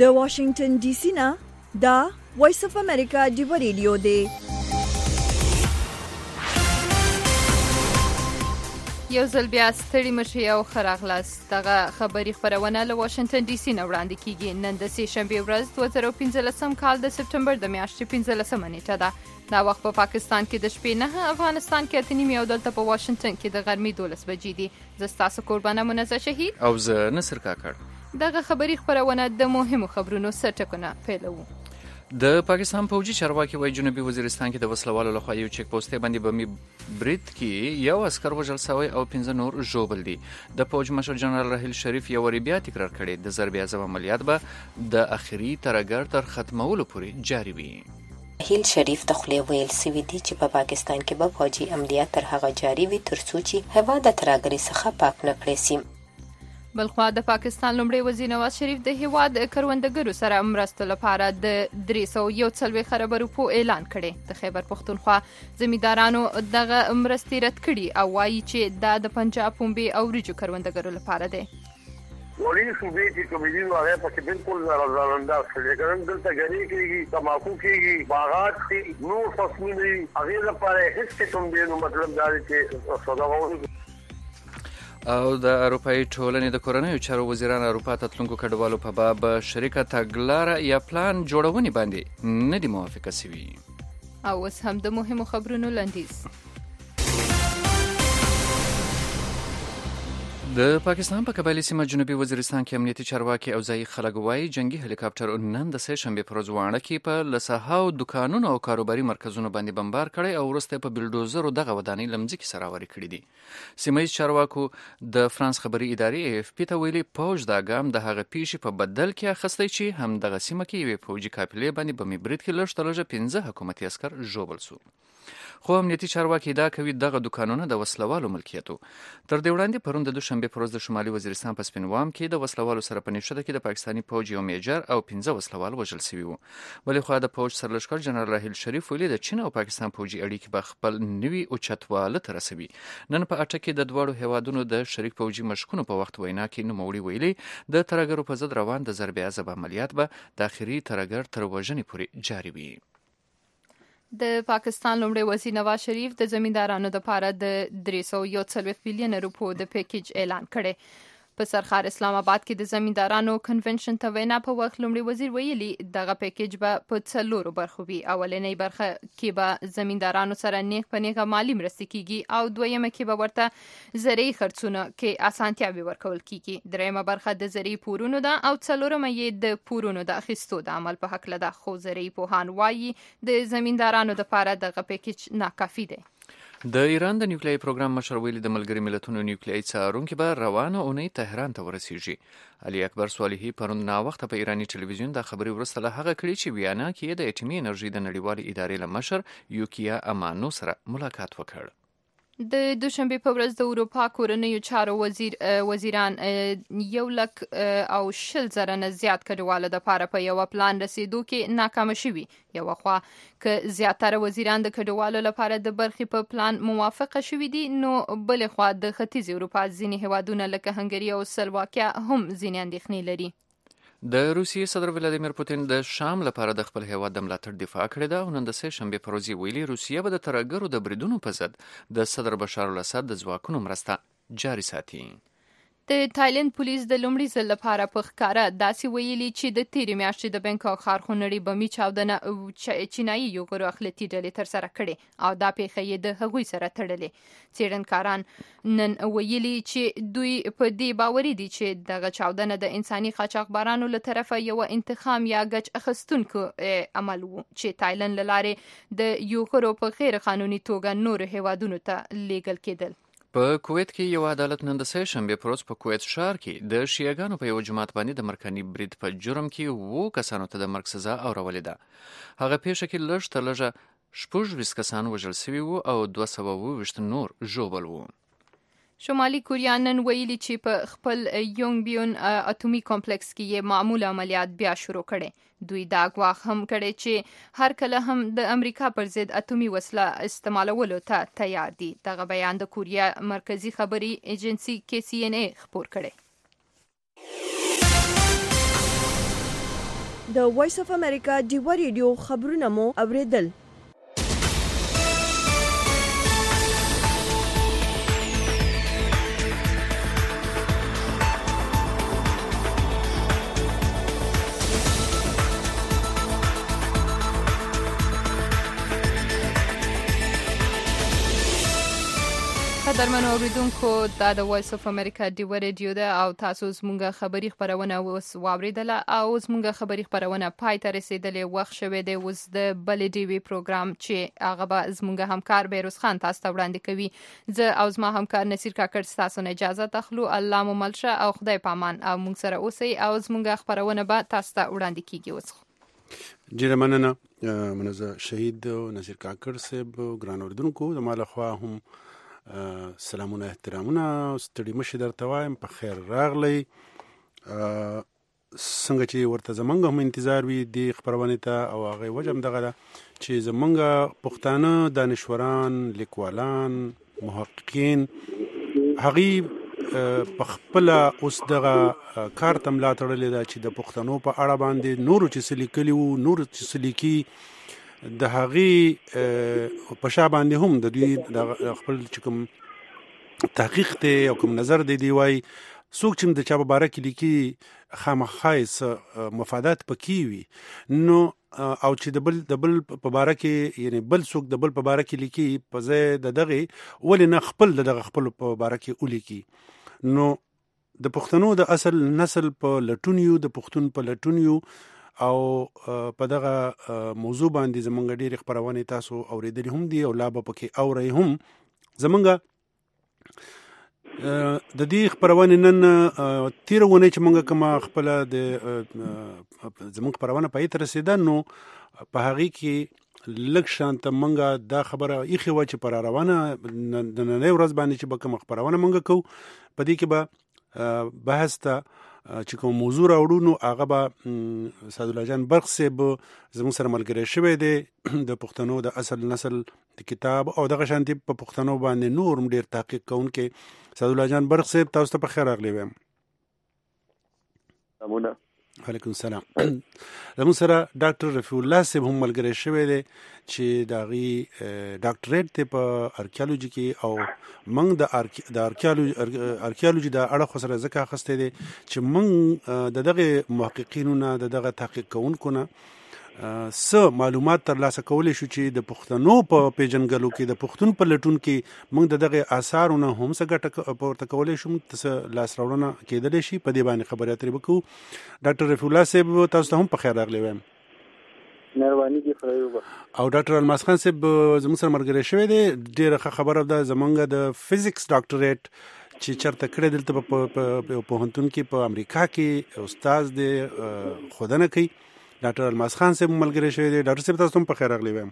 د واشنگټن ډي سي نه دا وایس اف امریکا دی ریډیو دی. یو ځل بیا ستړي مشي او خراغلاست. دغه خبري خبرونه له واشنگټن ډي سي نه وړاندې کیږي. نن د سه شنبه ورځ 2015 کال د سپټمبر د میاشتې 15 نیټه ده. دا وخت په پاکستان کې د شپې 9، افغانستان کې 8:30 او دلته په واشنگټن کې د غرمې 12 بجې دي. زه ستاسو قربانه منزه شهید او زه نصر کاکړ. دغه خبري خبرونه د مهمو خبرونو سرټکونه پیلوو. د پاکستان پوجي چارواکي وايي جنوبي وزیرستان کې د وسلوالو لخوا یو چیک پوسټ باندې بمي برید کې یو عسكر وژل شوی او 15 نور ژوبل دي. د پوج مشر جنرال راحیل شریف یو بیا تکرار کړي د ضرب اعظم عملیات به د اخري ترګر تر ختمولو پورې جاري وي. راحیل شریف د خولې ویل سوي دي چې په پاکستان کې به فوجي عملیات تر هغه جاري وي تر څو چې هوا د ترګري څخه پاک نه کړي شي. بلخوا د پاکستان لومړی وزیر نواز شریف د هیواد کروندګرو سره مرستو لپاره د 341 خرب روپو اعلان کړي. د خیبر پختونخوا زمیندارانو دغه مرستې رد کړي او وایي چې دا د پنجاب پنبې او وریجو کروندګرو لپاره دی. وړي صوبې چې کومې واره پکې بالکل ناراضه شول. ګرم دلته غني کېږي، تماکو کېږي، باغات کې نور فصلونه هغه لپاره هیڅ کوم دی. نو مطلب دا دی چې سوداګرو او د اروپאי ټولنې د کورنیو چارو وزیران اروپا ته تلونکو کډوالو په باب شریکه تګلاره یا پلان جوړونې باندې نه دي موافقه شوي. او اوس هم د مهمو خبرونو لنډیز. د پاکستان په قبایلی سیمه جنوبي وزیرستان کې امنیتي چارواکي او ځایي خلک وایي جنگي هلیکاپټر نن د سه شنبه پر ورځ وانه کې په لسهاو دکانونو او کاروباري مرکزونو باندې بمبار کړي او وروسته په بلډوزرو دغه ودانۍ لمځکې سره واري کړي دي. سیمه‌ییز چارواکو د فرانس خبري ادارې AFP ته ویلي پوج دا ګام د هغه پیښې په بدل کې اخیستی چې هم دغه سیمه کې یوې فوجي قافلې باندې بمي برید کې لږ تر لږه 15 حکومتي عسكر ژوبل شو. خو امنیتي چارواکي دا کوي دغه دکانونه د وسلوالو ملکیتو. تر دې وړاندې پرون د دوشنبه پر ورځ د شمالي وزیرستان په سپینوام کې د وسلوالو سره په نښته کې د پاکستاني فوج یو میجر او 15 وسلوال وژل شوي وو. بلې خوا د فوج سرلښکر جنرال راحیل شریف ویلي د چین او پاکستان فوجي اړیکې به خپل نوي اوچتواله ته رسوي. نن په اټک کې د دواړو هیوادونو د شریک فوجي مشقونو په وخت وینا کې نوموړي ویلي د ترګرو په ضد روان د ضرب اعظم عملیات به د اخري ترګر تر وژنې پورې جاري وي. د پاکستان لومړی وزیر نواز شریف د زمیندارانو لپاره د 341 بلین روپو د پیکیج اعلان کړي. په سرخار اسلام آباد کې د زمیندارانو کنونشن ته وینا په وخت لومړی وزیر ویلي دغه پیکیج به په 4 برخو وي. اولنۍ برخه کې به زمیندارانو سره نیغ په نیغه مالی مرستې کیږي او دویمه کې به ورته زرعي خرڅونه کې اسانتیاوې ورکول کیږي. دریمه برخه د زرعي پورونو ده او څلورمه یې د پورونو د اخیستو د عمل په حق لده. خو زرعي پوهان وایي د زمیندارانو لپاره دغه پیکیج ناکافي دی. د ایران د نیوکلیري پروګرام مشر ویلي د ملګري ملتونو نیوکلیري څارونکي به روانه اونۍ تهران ته ورسیږي. علي اکبر صالحي پرون ناوخته په ایراني ټلویزیون د خبري وروسته له هغه کړي چې ویانا کې د اټومي انرژي د نړیوالې ادارې له مشر یوکیا امانو سره ملاقات وکړ. د دوشنبه په ورځ د اروپا کورنیو چارو وزیران 1,000,000 نه زیات کډوالو د لپاره په یو پلان رسیدو کې ناکام شوي. یو خوا که زیاتره وزیران د کډوالو لپاره د برخې په پلان موافقه شوي دي، نو بل خوا د ختیځ اروپا ځینې هیوادونه لکه هنګري او سلواکیا هم ځینې اندېښنې لري. د روسیې صدر ولادیمیر پوتین د شام لپاره د خپل هیواد د ملاتړ دفاع کړې ده او نن د سه شنبه پر ورځ ویلي روسیه به د ترګرو د بریدونو په ضد د صدر بشار الاسد د ځواکونو مرسته جاري ساتي. د تایلند پولیس د لومړي ځل لپاره په ښکاره داسې ویلي چې د تیرې میاشتې د بنکاک ښارخونړۍ بمي چاودنه چینایي یوغورو اخلاقي ډلې ترسره کړې او دا پیښه یې د هغوی سره تړلې. څېړنکاران نن ویلي چې دوی په دې باوري دي چې دغه چاودنه د انساني قاچاقبرانو له طرفه یو انتقام یا ګچ اخیستونکو عمل وو چې تایلند له لارې د یوغورو په غیر قانوني توګه نورو هیوادونو ته لیږل کېدل. په کویت کې یو عدالت نن د سه شنبه پر ورځ په کویت ښار کې د شیعاګانو په یو جماعت باندې د مرکزي برید په جرم کې 7 کسانو ته د مرګ سزا اورولې ده. هغه پیښه کې لږ تر لږه 26 کسان وژل شوي وو او 220 نور ژوبل وو. شمالي کوریا نن ویلي چې په خپل یونګبیون اټومي کمپلیکس کې یې معمول عملیات بیا شروع کړي. دوی دا ګواښ هم کړي چې هر کله هم د امریکا پر ضد اټومي وسله استعمالولو ته تیار دي. دغه بیان د کوریا مرکزی خبري ایجنسی KCNA خبر کړي. د وایس اف امریکا ډیوا ریډیو خبرونه مو اوریدل. قدرمنو اوریدونکو دا د وایس اف امریکا ډیوا ریډیو ده او تاسو زموږه خبری خبرونه اوس واوریدله او زموږه خبری خبرونه پای ته رسیدلې وخت شوه د اوس د بلې ډیوی پروګرام چې هغه به زموږه همکار بیروز خان تاسو ته وړاندې کوي. زه او زما همکار نصیر کاکړ تاسو نه اجازه تخلو. الله مو ملشه او خدای پامان او موږ سره اوسئ او زموږه خبرونه به تاسو ته وړاندې کیږي. اوس ډیره مننه منزه شهید نصیر کاکړ صاحب. ګران اوریدونکو زما له خوا هم سلامونه احترامونه ستړي مشه درته وایم په خیر راغلی. څنګه چې ورته زمونږ هم انتظار وي د خبرونه ته او هغه وجه هم دغه چې زمونږ پښتانه دانشوران لیکوالان محققین هغه په خپل اوس دغه کار ته ملا تړلې ده چې د پښتنو په اړه باندې نور چې سلیکلی وو نور چې سلیکي د هغې په شا باندې هم د دوی د خپل چې کوم تحقیق ته او کوم نظر دی وای څوک چې د چا په باره کې لیکي خامخا مفادات پکې وي نو او چې د بل په باره کې یعنی بل څوک د بل په باره کې لیکي په ځای د دغه ولې نه خپل دغه خپل په باره کې ولیکي. نو د پښتنو د اصل نسل په لټونیو د پښتون په لټونیو او په دغه موضوع باندې زمونږ ډېر خبرونه تاسو اوریدلې هم دي او لا به پکې اورئ هم. زمونږ د دې خبرونه نن تیرونه چې مونږ کوم خپل د زمونږ خبرونه پای ته رسیده نو په هغه کې لږ شانت مونږ دا خبره یخي و چې پر روانه د نن ورځ باندې چې به کوم خبرونه مونږ کو په دې کې به بحث ته چې کوم موضوع راوړو نو هغه به سعد الله جان برق صاحب زموږ سره ملګری شوی دی د پښتنو د اصل نسل د کتاب او دغه شانتي په پښتنو باندې نور ډیر تحقیق کوونکي سعد الله جان برق صاحب تاسو ته په خیر راغلی ویم. امونه وعلیکم السلام. زموږ سره ډاکټر رفیع الله صاحب هم ملګری شوی دی چې داغي ډاکټریټ ته په ارکیالوجي کې او موږ د ارکیالوجي د اړه سره ځکه اخسته دي چې موږ دغه محققینو نه دغه تحقیق کوونکو نه څه معلومات ترلاسه کولای شو چې د پښتنو په پیژنګلو کې د پښتون په لټون کې موږ دغه آثارونه هم څه ګټه پورته کولای شو څه لاس راوړنه کېدلی شي. په دې باندې خبرې اترې وکړو. ډاکټر رفیع الله صاحب تاسو ته هم په خیر راغلی وایم. مهرباني دي خدای. او ډاکټر الماس خان صاحب زموږ سره ملګری شوی دی. ډېره خبره ده زمونږ د فزیکس ډاکټریټ چې چرته کړی دلته په پوهنتون کې په امریکا کې استاد دی خودنه کوي. ډاکټر الماس خان صاحب ملګری شوی دی. ډاکټر صاحب تاسو هم په خیر راغلی وایم.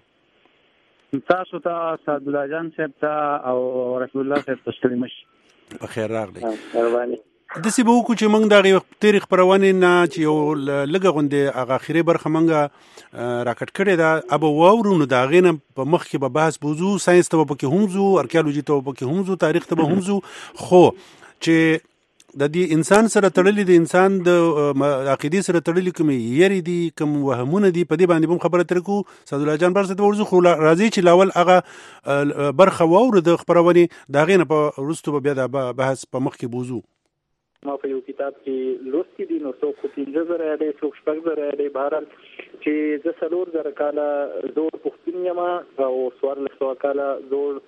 تاسو ته سعد الله جان صاحب ته او رسول الله صاحب ته ستړي مشه په خیر راغلی. مهرباني. داسې به وکړو چې موږ دغه تاریخ خبرونې نه چې یو لږه غوندې هغه اخري برخه موږ راکټ کړې ده اب واورو نو د هغې نه په مخ کې به بحث بوزو. ساینس ته به پکې هم ځو ارکیالوجي ته به پکې هم ځو تاریخ ته به هم ځو خو چې د دې انسان سره تړلې د انسان د عقیدې سره تړلې کوم یری دي کوم وهمونه دي په دې باندې هم خبره تر کو. سعد الله جان برسته ورزو خو راځي چې لاول هغه برخه واورو د خبرونه دا غینه په وروسته بیا د بحث په مخ کې بوزو. ما په یو کتاب کې لوستي دي نو څوک 15,000 دی څوک 6,000 دی بهرحال چې زه 4,000 کاله زوړ پښتون یم او 1400 کاله زوړ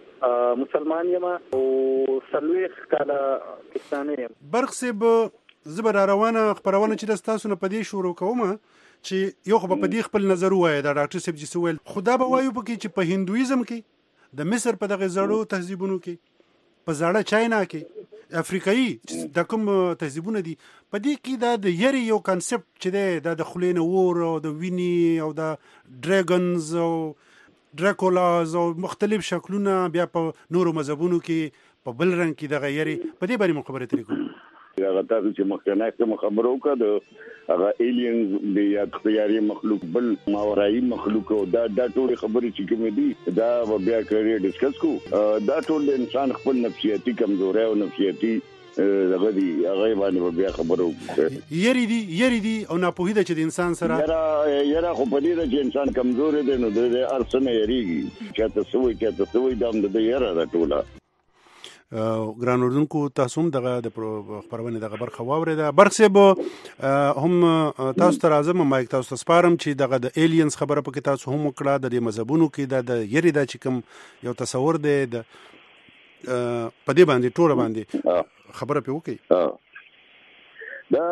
مسلمان یم او 40 کاله پاکستاني یم. برق صاحب زبر روانه خبرونه چې تاسو نه پدې شروع کوم چې یو خو په دې خپل نظر وایي دا ډاکټر صاحب چې سوال خدا به وایو پکې چې په هندویزم کې د مصر په دغه زړو تهذیبونو کې په زړه چاینا کې افریقایي د کوم تهذیبونه دي په دې کې دا د یری یو کانسپټ چې دا د خلینو وور او د ویني او د ډراګونز او ډراکولاز او مختلف شکلونه بیا په نورو مذهبونو کې په بل رنګ کې د غیري په دې باندې خبرې ترې کوم. هغه تاسو چې مخکنه کوم خبرو وکړه د هغه ایلینز د یا خیاري مخلوق بل ماورایي مخلوق او دا ټول خبرې چې کوم دي دا بیا کړی ډیسکس کو. دا ټول انسان خپل نفسیاتي کمزوري او نفسیاتي دغه دی هغه باندې بیا خبرو یری دی او ناپوهی د چې د انسان سره یاره خو په دې چې انسان کمزور دی نو د ارسنه یریږي چې تاسو وي دام د یاره د ټوله ګران اردوونکو تاسو هم دغه د خبرونه دغه برخه واورېده برخه به هم تاسو ته راځم مایک تاسو ته سپارم چې دغه د ایلینز خبره پکې تاسو هم وکړه د مذهبونو کې د یری د چې کوم یو تصور دی د په دې باندې ټوله باندې خبره په وکي دا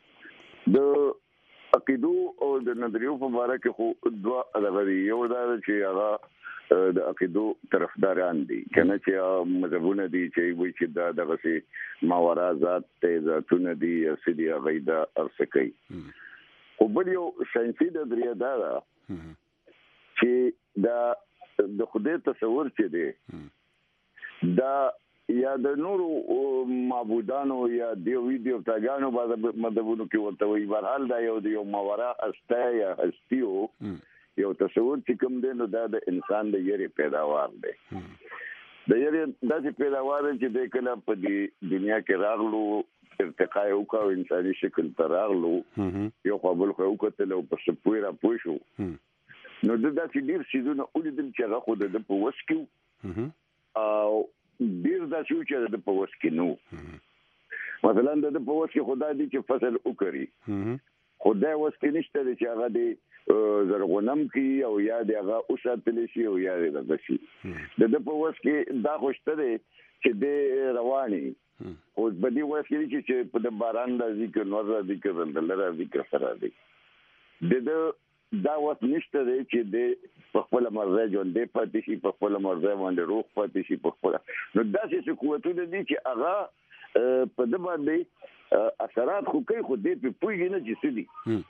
د عقیدو او د نظریو په اړه کې خو دوه غوړي یو دا چې هغه د عقیدو طرفداران دي کنه چې مذهبونه دي چې وایي چې دا دغه سي ماورا ذات ته ذاتونه دي سدي غیدا ارسکي او بل یو ساينسي د دریا دا چې دا د خدای تصور چې دی دا یا د نورو معبودانو یا دیوی دیوتاګانو باندې مذهبونو کې ورته وي برحال دا یو ماورا استا یا هستیو یو تصور چې کوم دی نو دا د انسان د یری پیداوار دی د یری داسې پیداوار چې د کله په دنیا کې راغلو ارتقا یو کا انساني شکل ته راغلو یو قبول خو کتل او په سپوی را پوښو نو د داسې ډیر شیزونه ولیدل چې هغه خو د په وسکو او ډیر داسې چې د په وسکو نو مثلا د په وسکو خدای دې چې فصل وکړي خدای وسکو نشته چې هغه دې زرغونم کی او یا دغه اوساتل شي او یا دغه شي د په وس کې دا خوشته دي چې د رواني او بدی وس کې چې په د باران د ذکر نور د ذکر د ذکر سره دي د دا وس نشته دي چې د خپل مرزه ژوند د پاتې شي په خپل مرزه باندې روح پاتې شي په خپل نو داسې قوتونه دي چې هغه په د باندې اثرات خو کوي خو دې په پوی نه چې سدي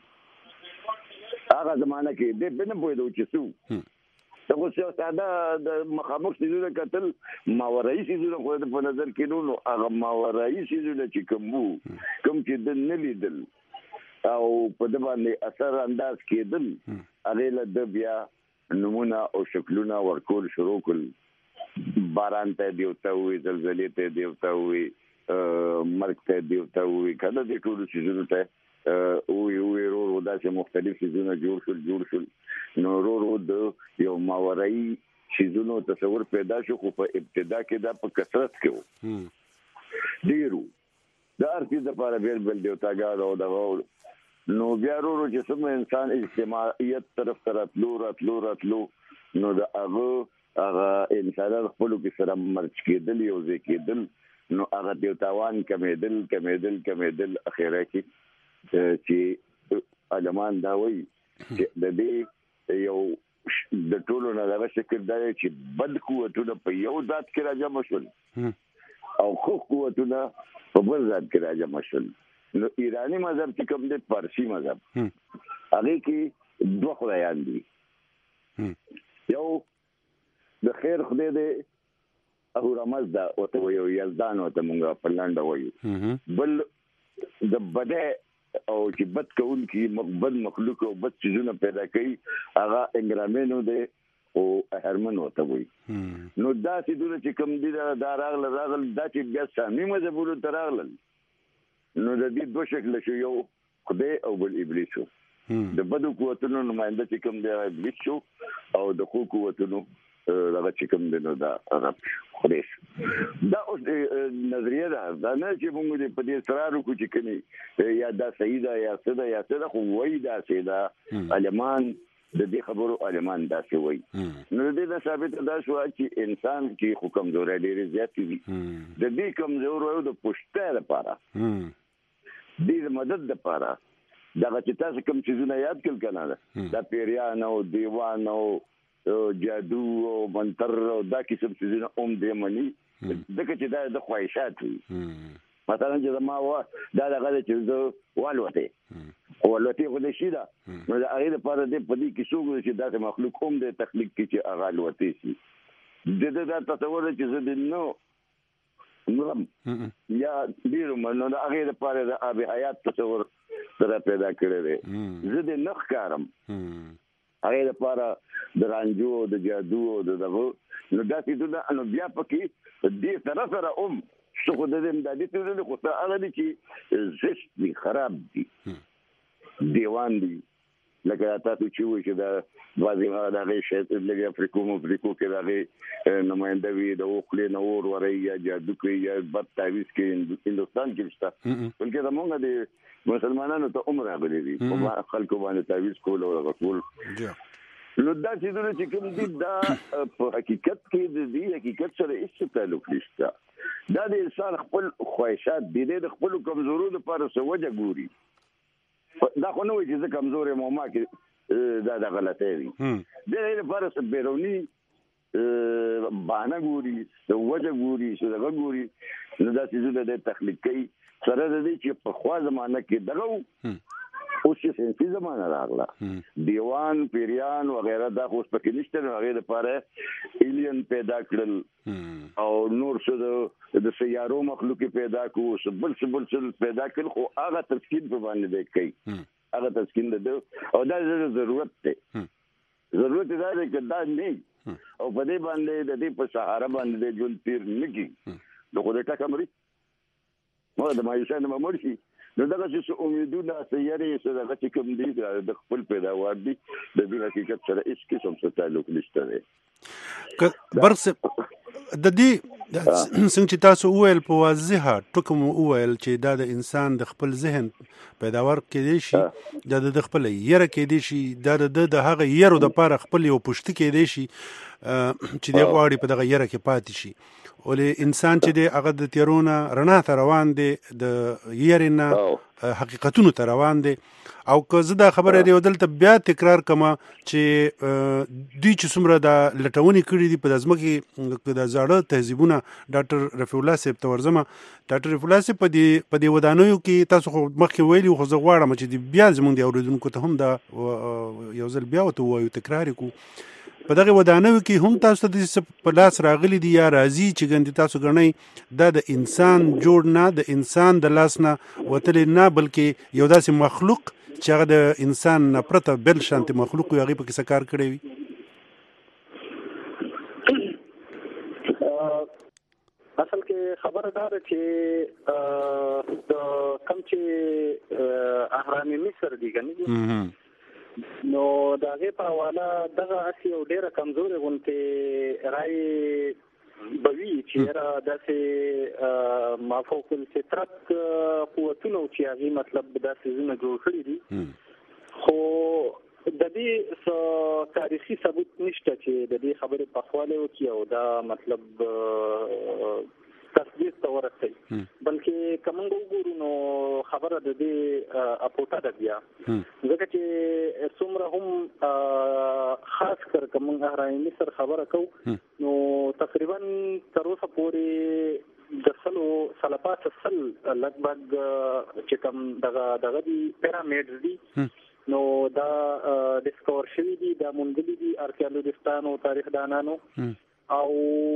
هغه زمانہ کې د بنه بویدو چې سو څنګه چې ساده د مخامخ سيزونه قتل ماورایي سيزونه خو په نظر کې نو هغه ماورایي سيزونه چې کوم چې د نلیدل او په د باندې اثر انداز کېدل هغه له د بیا نمونه او شکلونه ورکول شروع کړ باران ته دیوته وي زلزلې ته دیوته وي مرګ ته دیوته وي کله د ټول سيزونه ته او یو دا چې مختلف سيزونه جوړ شول نو د یو ماورایي سيزونو تصور پیدا شو خو په ابتدا کې دا په کثرت کې وو ډیرو دا ارتي د لپاره بل دیوتاګار او دا نو بیا چې سم انسان اجتماعیت طرف راتلو نو دا هغه انسان خپل کې سره مرچ کېدل یو ځکېدل نو هغه دیوتاوان کمیدل اخیره کې چې علمان دا وایي چې د دې یو د ټولو نه دا شکل دی چې بد قوتونه په یو ذات کې راځم شول او خو قوتونه په بل ذات کې راځم شول نو ایرانی مذهب چې کوم دی فارسی مذهب هغه کې دوه خدایان دي یو د خیر خدای دی اهورامز دا او ته یو یزدان او ته مونږه په لاندې وایو بل د بده او چې بد کول کی بد مخلوق او بد چیزونه پیدا کوي هغه انګرامینو دی او هرمن وته وي نو دا چې دوی چې کوم دي دا راغل دا چې بیا سامي مذهبونو تراغل نو د دې دوه شکل شو یو خدای او بل ابلیس د بدو قوتونو نماینده چې کوم دی ابلیس شو او د خو قوتونو هغه چې کوم دی نو دا خدای دا اوس نظریه ده نه چې موږ په دې اصرار وکړو چې کني یا دا صحیح ده یا څه ده خو وایي دا څه ده علمان د دې خبرو علمان دا څه وایي نو د دې ثابت ده شو چې انسان کې خو کمزوري ډېرې زیاتې دي د دې کمزورو د پښته لپاره دې مدد لپاره دا چې تاسو کوم څه نه یاد کړل کنه دا پیریان او دیوان او جادو او منتر او دا کیسه څه نه دې مني دغه چې دا د خواهشات وي مثلا چې ما دا دغه چې زه والوته خو دې شي دا نو دا هغه لپاره دې په دې کې څوک چې دا مخلوق هم دې تخلیق کې چې هغه الوته شي دا تصور چې زه دې نو یا ډیرو منو دا هغه لپاره د اب حیات تصور سره پیدا کړی دی زه دې نخ کارم هغه لپاره د رانجو د جادو او دغه نو دا چې نو بیا پکې دې سره څه خو د امدادي ټولنې خو ته هغه دي چې زشت دي خراب دي دیوان دي لکه تاسو چې وایي چې دا بعضې د هغې شاید لږ افریقو کې د هغې نماینده وي د اوخلې نه اور ورئ یا جادو کوي یا بد تعویض کې هندوستان کې شته بلکې زمونږ د مسلمانانو ته هم راغلي دي په خلکو باندې تعویض کول او هغه کول نو دا څیزونه چې کوم دي دا په حقیقت کې د دې حقیقت سره هیڅ تعلق نشته دا د انسان خپل خواهشات دي د خپلو کمزورو لپاره څه وجه ګوري دا خو نه وایي چې زه کمزور یم او ما کې دا غلطی وي د دې لپاره څه بیروني بهانه ګوري څه وجه ګوري څه دغه ګوري نو دا څیزونه د تخلیق کوي سره د دې چې پخوا زمانه کې دغه اوس چې سنسي زمانه راغله دیوان پیریان وغیره دا خو اوس پکې نشته نو هغې دپاره ایلین پیدا کړل او نور څه د سیارو مخلوق پیدا کړو څه بل څه پیدا کړل خو هغه تسکین په باندې دی کوي هغه تسکین د او دا ضرورت دی ضرورت دا دی که دا نه او په دې باندې د دې په سهاره باندې د ژوند تیر نه کړي نو خو د ټکه مري نو د مایوسۍ نه مړ شي نو دغه چې امیدونه سیارې څه دغه چې کوم دي د خپل پیداوار دي د دې حقیقت سره هیڅ قسم څه تعلق نشته دی برس د دې څنګه چې تاسو وویل په واضحه ټکو مو وویل چې دا د انسان د خپل ذهن پیداوار کېدی شي دا د خپل یره کېدی شي دا د هغه یرو د پاره خپل یو پښتو کېدی شي چې د غواړي په دغه یره کې پاتې شي ولې انسان چې دی هغه د تیرونه رڼا ته روان دی د یرې نه حقیقتونو ته روان دی او که زه دا خبره دی دلته بیا تکرار کما چې دوی چې څومره د لټونې کړي دي په د ځمکې د زاړه تهذیبونه ډاکټر رفیع الله صاحب ته ورځمه ډاکټر رفیع الله صاحب په دې ودانیو کې تاسو خو مخکې ویلي خو زه غواړم چې بیا زموږ د اورېدونکو ته هم دا یو ځل بیا ورته ووایو تکرار کړو په دغه ودانیو کې هم تاسو ته د په لاس راغلي دي یا راځي چې ګندې تاسو ګڼئ دا د انسان جوړ نه د انسان د لاس نه وتلی نه بلکې یو داسې مخلوق چې هغه د انسان نه پرته بل شانتې مخلوق وي هغې پکې څه کار کړی وي اصل کې خبره دا ده چې د کوم چې اهرام مصر دي کنه نو د هغې په حواله دغه هسې یو ډېره کمزورې غوندې رایې به وي چې یاره داسې مافوق الفطرت قوتونه چې هغې مطلب دا څیزونه جوړ کړي دي خو د دې څه تاریخي ثبوت نشته چې د دې خبرې پخوالی وکړي او دا مطلب تصدیق ته ورسوي بلکې که موږ وګورو نو خبره د دې اپوټه ده بیا ځکه چې څومره هم خاص کر که موږ اهرام مصر خبره کوو نو تقریبا تر اوسه پورې د سلپات سل لګبګ چې کوم دغه دي پیرامډز دي نو دا ډسکور شوي دي دا موندلي دي ارکیالوجستانو تاریخ دانانو او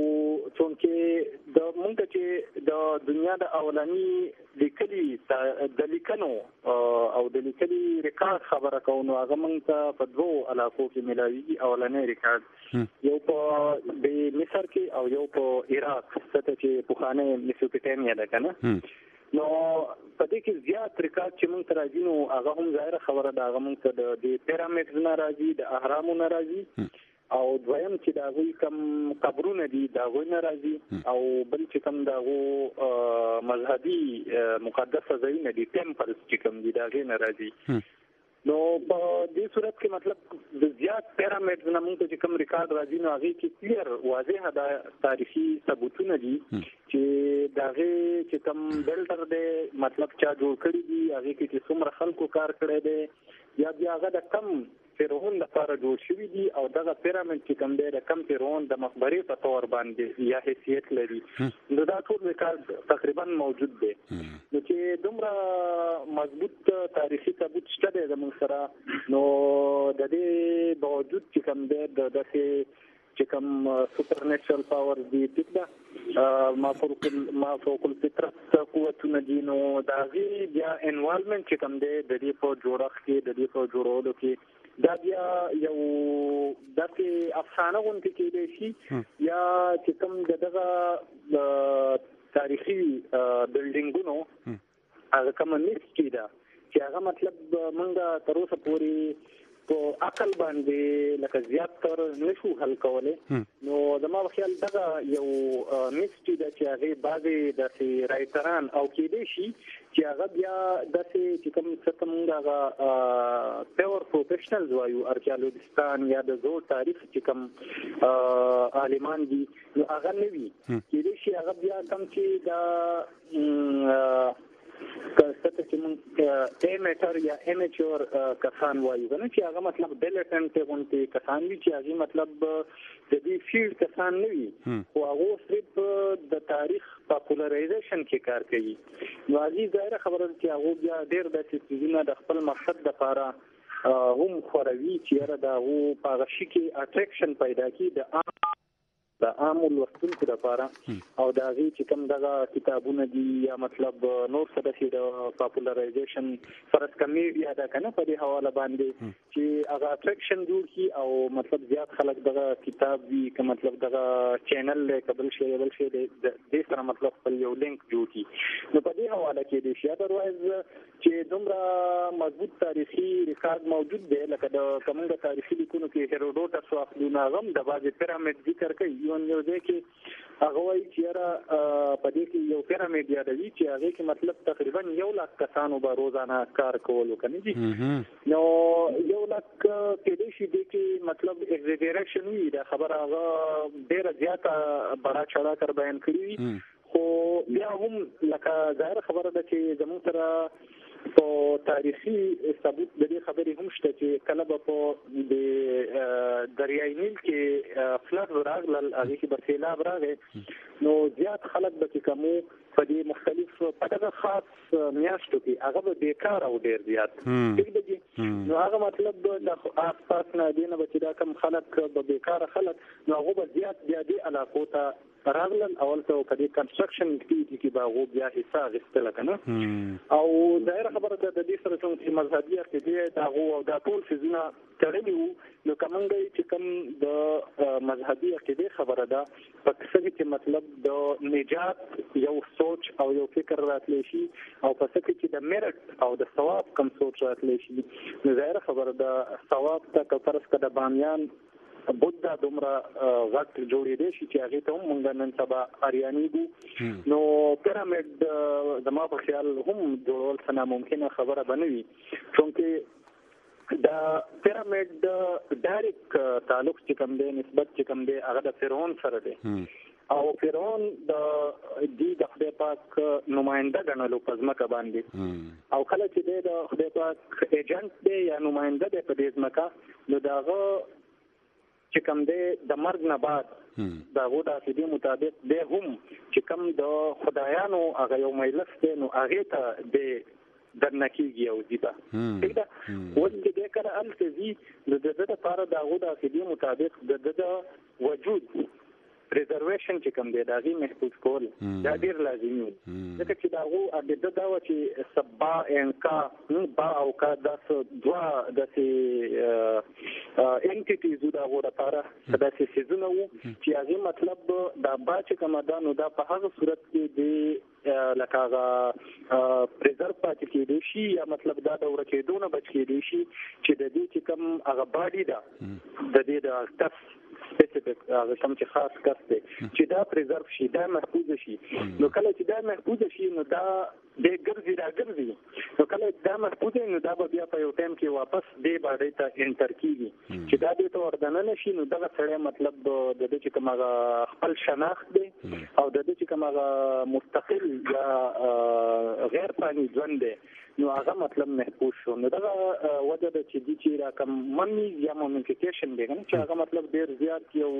چونکې د مونږ چې د دنیا د اولاني لیکلي د لیکنو او د لیکلي ریکارډ خبره کوو نو هغه مونږ ته په دوو علاقو کې ملاویږي اولنی ریکارډ یو په د مصر کې او یو په عراق څه چې پخوانی میسوپوټامیا ده که نه نو په دې کې زیات ریکارډ چې مونږ ته راځي نو هغه هم ظاهره خبره ده هغه مونږ ته د پیرامډز نه راځي د اهرامو نه راځي او دویم چې د هغوی کم قبرونه دي د هغوی نه راځي او بل چې کم د هغو مذهبي مقدسه ځایونه دي ټیمپلز چې کم دي د هغې نه راځي نو په دې صورت کې مطلب د زیات پیرامډز نه موږ ته چې کوم ریکارډ راځي نو هغې کې کلیر واضحه دا تاریخي ثبوتونه دي چې د هغې چې کوم بلډر دی مطلب چا جوړ کړي دي هغې کې چې څومره خلکو کار کړی دی یا بیا هغه د کم فرعون لپاره جوړ شوي دي او دغه پیرامډ چې کوم دی د کم فرعون د مقبرې په طور باندې یا حیثیت لري نو دا ټول ریکارډ تقریبا موجود دی نو چې دومره مضبوط تاریخي ثبوت شته دی زموږ سره نو د دې باوجود چې کوم دی د داسې چې کوم سوپر نیچرل پاور دي ټیک ده ما فوق الفطرت قوتونه دي نو د هغې بیا انوالمنټ چې کوم دی د دې په جوړښت کې د دې په جوړولو کې دا بیا یو داسې افسانه غوندې کېدی شي یا چې کوم د دغه تاریخي بلډینګونو هغه کوم نسټی دا چې هغه مطلب مونږه تر اوسه پورې په عقل باندې لکه زیات تر نشو حل کولای نو زما په خیال دا یو نسټی دا چې هغه بعضي د رایټران او کېدې شي چې هغه بیا د چې کوم څه مونږه پیور پروفیشنلز وایو ارکیالوجستان یا د زوړ تاریخ چې کوم عالمان دي نو هغه نوي کېدې شي هغه بیا کوم چې دا کله چې موږ امیټر یا امیچور کسان وایو کنه چې هغه مطلب ډیلیټنټ غونډې کسان وي چې هغه مطلب د دې فیلډ کسان نه وي او هغه صرف د تاریخ پاپولرایزیشن کې کار کوي نو هغه ظاهر خبره چې هغه بیا ډېر د سيزونه د خپل مقصد لپاره هم خوروي چې را د هغه په شي کې اټریکشن پیدا کی د عام ولستونکو لپاره او دا غي چې کوم دغه کتابونه دي یا مطلب نور څه د پاپولرایزیشن فرض کمی یا دا کنه په دې حواله باندې چې هغه اټریکشن جوړ کی او مطلب زیات خلک دغه کتاب وی که مطلب دغه چینل له قبل شي د دې سره مطلب خپل یو لینک جوړ کی نو په دې حواله کې د شي اذروایز چې دومره مضبوط تاریخي ریکارډ موجود دی لکه د کومه تاریخي لیکونو کې هیروډوټس او خلوناغم د بعض پیرامید ذکر کوي یو ځای کې هغه وایي چې را په دې کې یو پیرامید یادوي چې هغه کې مطلب تقریبا 100,000 کسانو به روزانه کار کول کنه دي نو 100,000 کې د شي د کې مطلب ایگزیجریشن وي دا خبره هغه ډیره زیاته بڑا چړا تر بیان کړی خو بیا هم لکه ظاهر خبره ده چې زموږ سره په تاریخي ثبوت د دې خبرې هم شته چې کله په د دریای نیل کې فلډ راغلل هغه کې برسیلاب راغی نو زیات خلک به کومو په دې مختلف په دغه خاص میاشتو کې هغه به بیکار او ډیر زیات نو هغه مطلب د آس پاس نه دی نه چې دا کم خلک به بیکار خلک نو هغه به زیات بیا دې علاقو ته راغلل اول ته په دې کنستراکشن کې چې به هغه بیا حصہ غوښتل کنه او ظاهر خبره ده د دې سره چې مذهبي عقیده دا او دا ټول څه تړلي نو کومنګ چې کوم د مذهبي عقیده خبره ده په څه کې مطلب د نجات یو سوچ او یو فکر راتلی شي او په څه کې د میرټ او د ثواب کم سوچ راتلی شي نو ظاهر خبره ده ثواب ته کفرس کده بامیان بودا دومره غټ جوړې دي چې هغه ته هم مونږ نن سبا اریانی دي نو پیرامید زما په خیال هم جوړول څه ناممکنه خبره بنوي چونکه دا پیرامید ډایرکټ تعلق چې کوم دی نسبت چې کوم دی هغه د فرعون سره دی او فرعون د خدای پاک نماینده ګڼلو په ځمکه باندې او کله چې د خدای پاک ایجنټ دی یا نماینده دی په دې ځمکه نو داغه چې کوم دی د مرګ نه بعد داغه د عقیدې مطابق دی هم چې کوم د خدایانو هغه یو مجلس دی نو هغه ته د نکیږي او دیبا ٹھیک ده ولې دې کړه التزي د دې لپاره داغه د عقیدې مطابق د وجود ریزرویشن چې کوم دی دا غي محفوظ کول دا ډیر لازمي و ځکه چې دا غو د دوا چې سبا انکا با او کا داس دوا د سي انټیټیز دا غو لپاره دا سي سيزونه وو چې هغه مطلب دا با چې کوم دا نو دا په هغه صورت کې دی لکه پریزرو پاتې کېدی شي یا مطلب دا د ورکېدونه بچ کېدی شي چې د دې چې کوم هغه باډي دا د دې د تف سپیسیفیک هغه کوم چې خاص کس دی چې دا پریزرو شي دا محفوظ شي نو کله چې دا محفوظ شي نو دا د ګرځي نو کله دا محفوظ نو دا بیا په یو ټایم کې واپس دی باندې ته انټر کیږي چې دا د تو وردانه نشي نو دا سره مطلب د دې چې کومه خپل شناخت دی او د دې چې کومه مستقل یا غیر فانی ژوند دی نو هغه مطلب محفوظ شو نو دا وجه د چې دي چې رقم منی یا مومنټیکیشن دی چې هغه مطلب ډیر زیات یو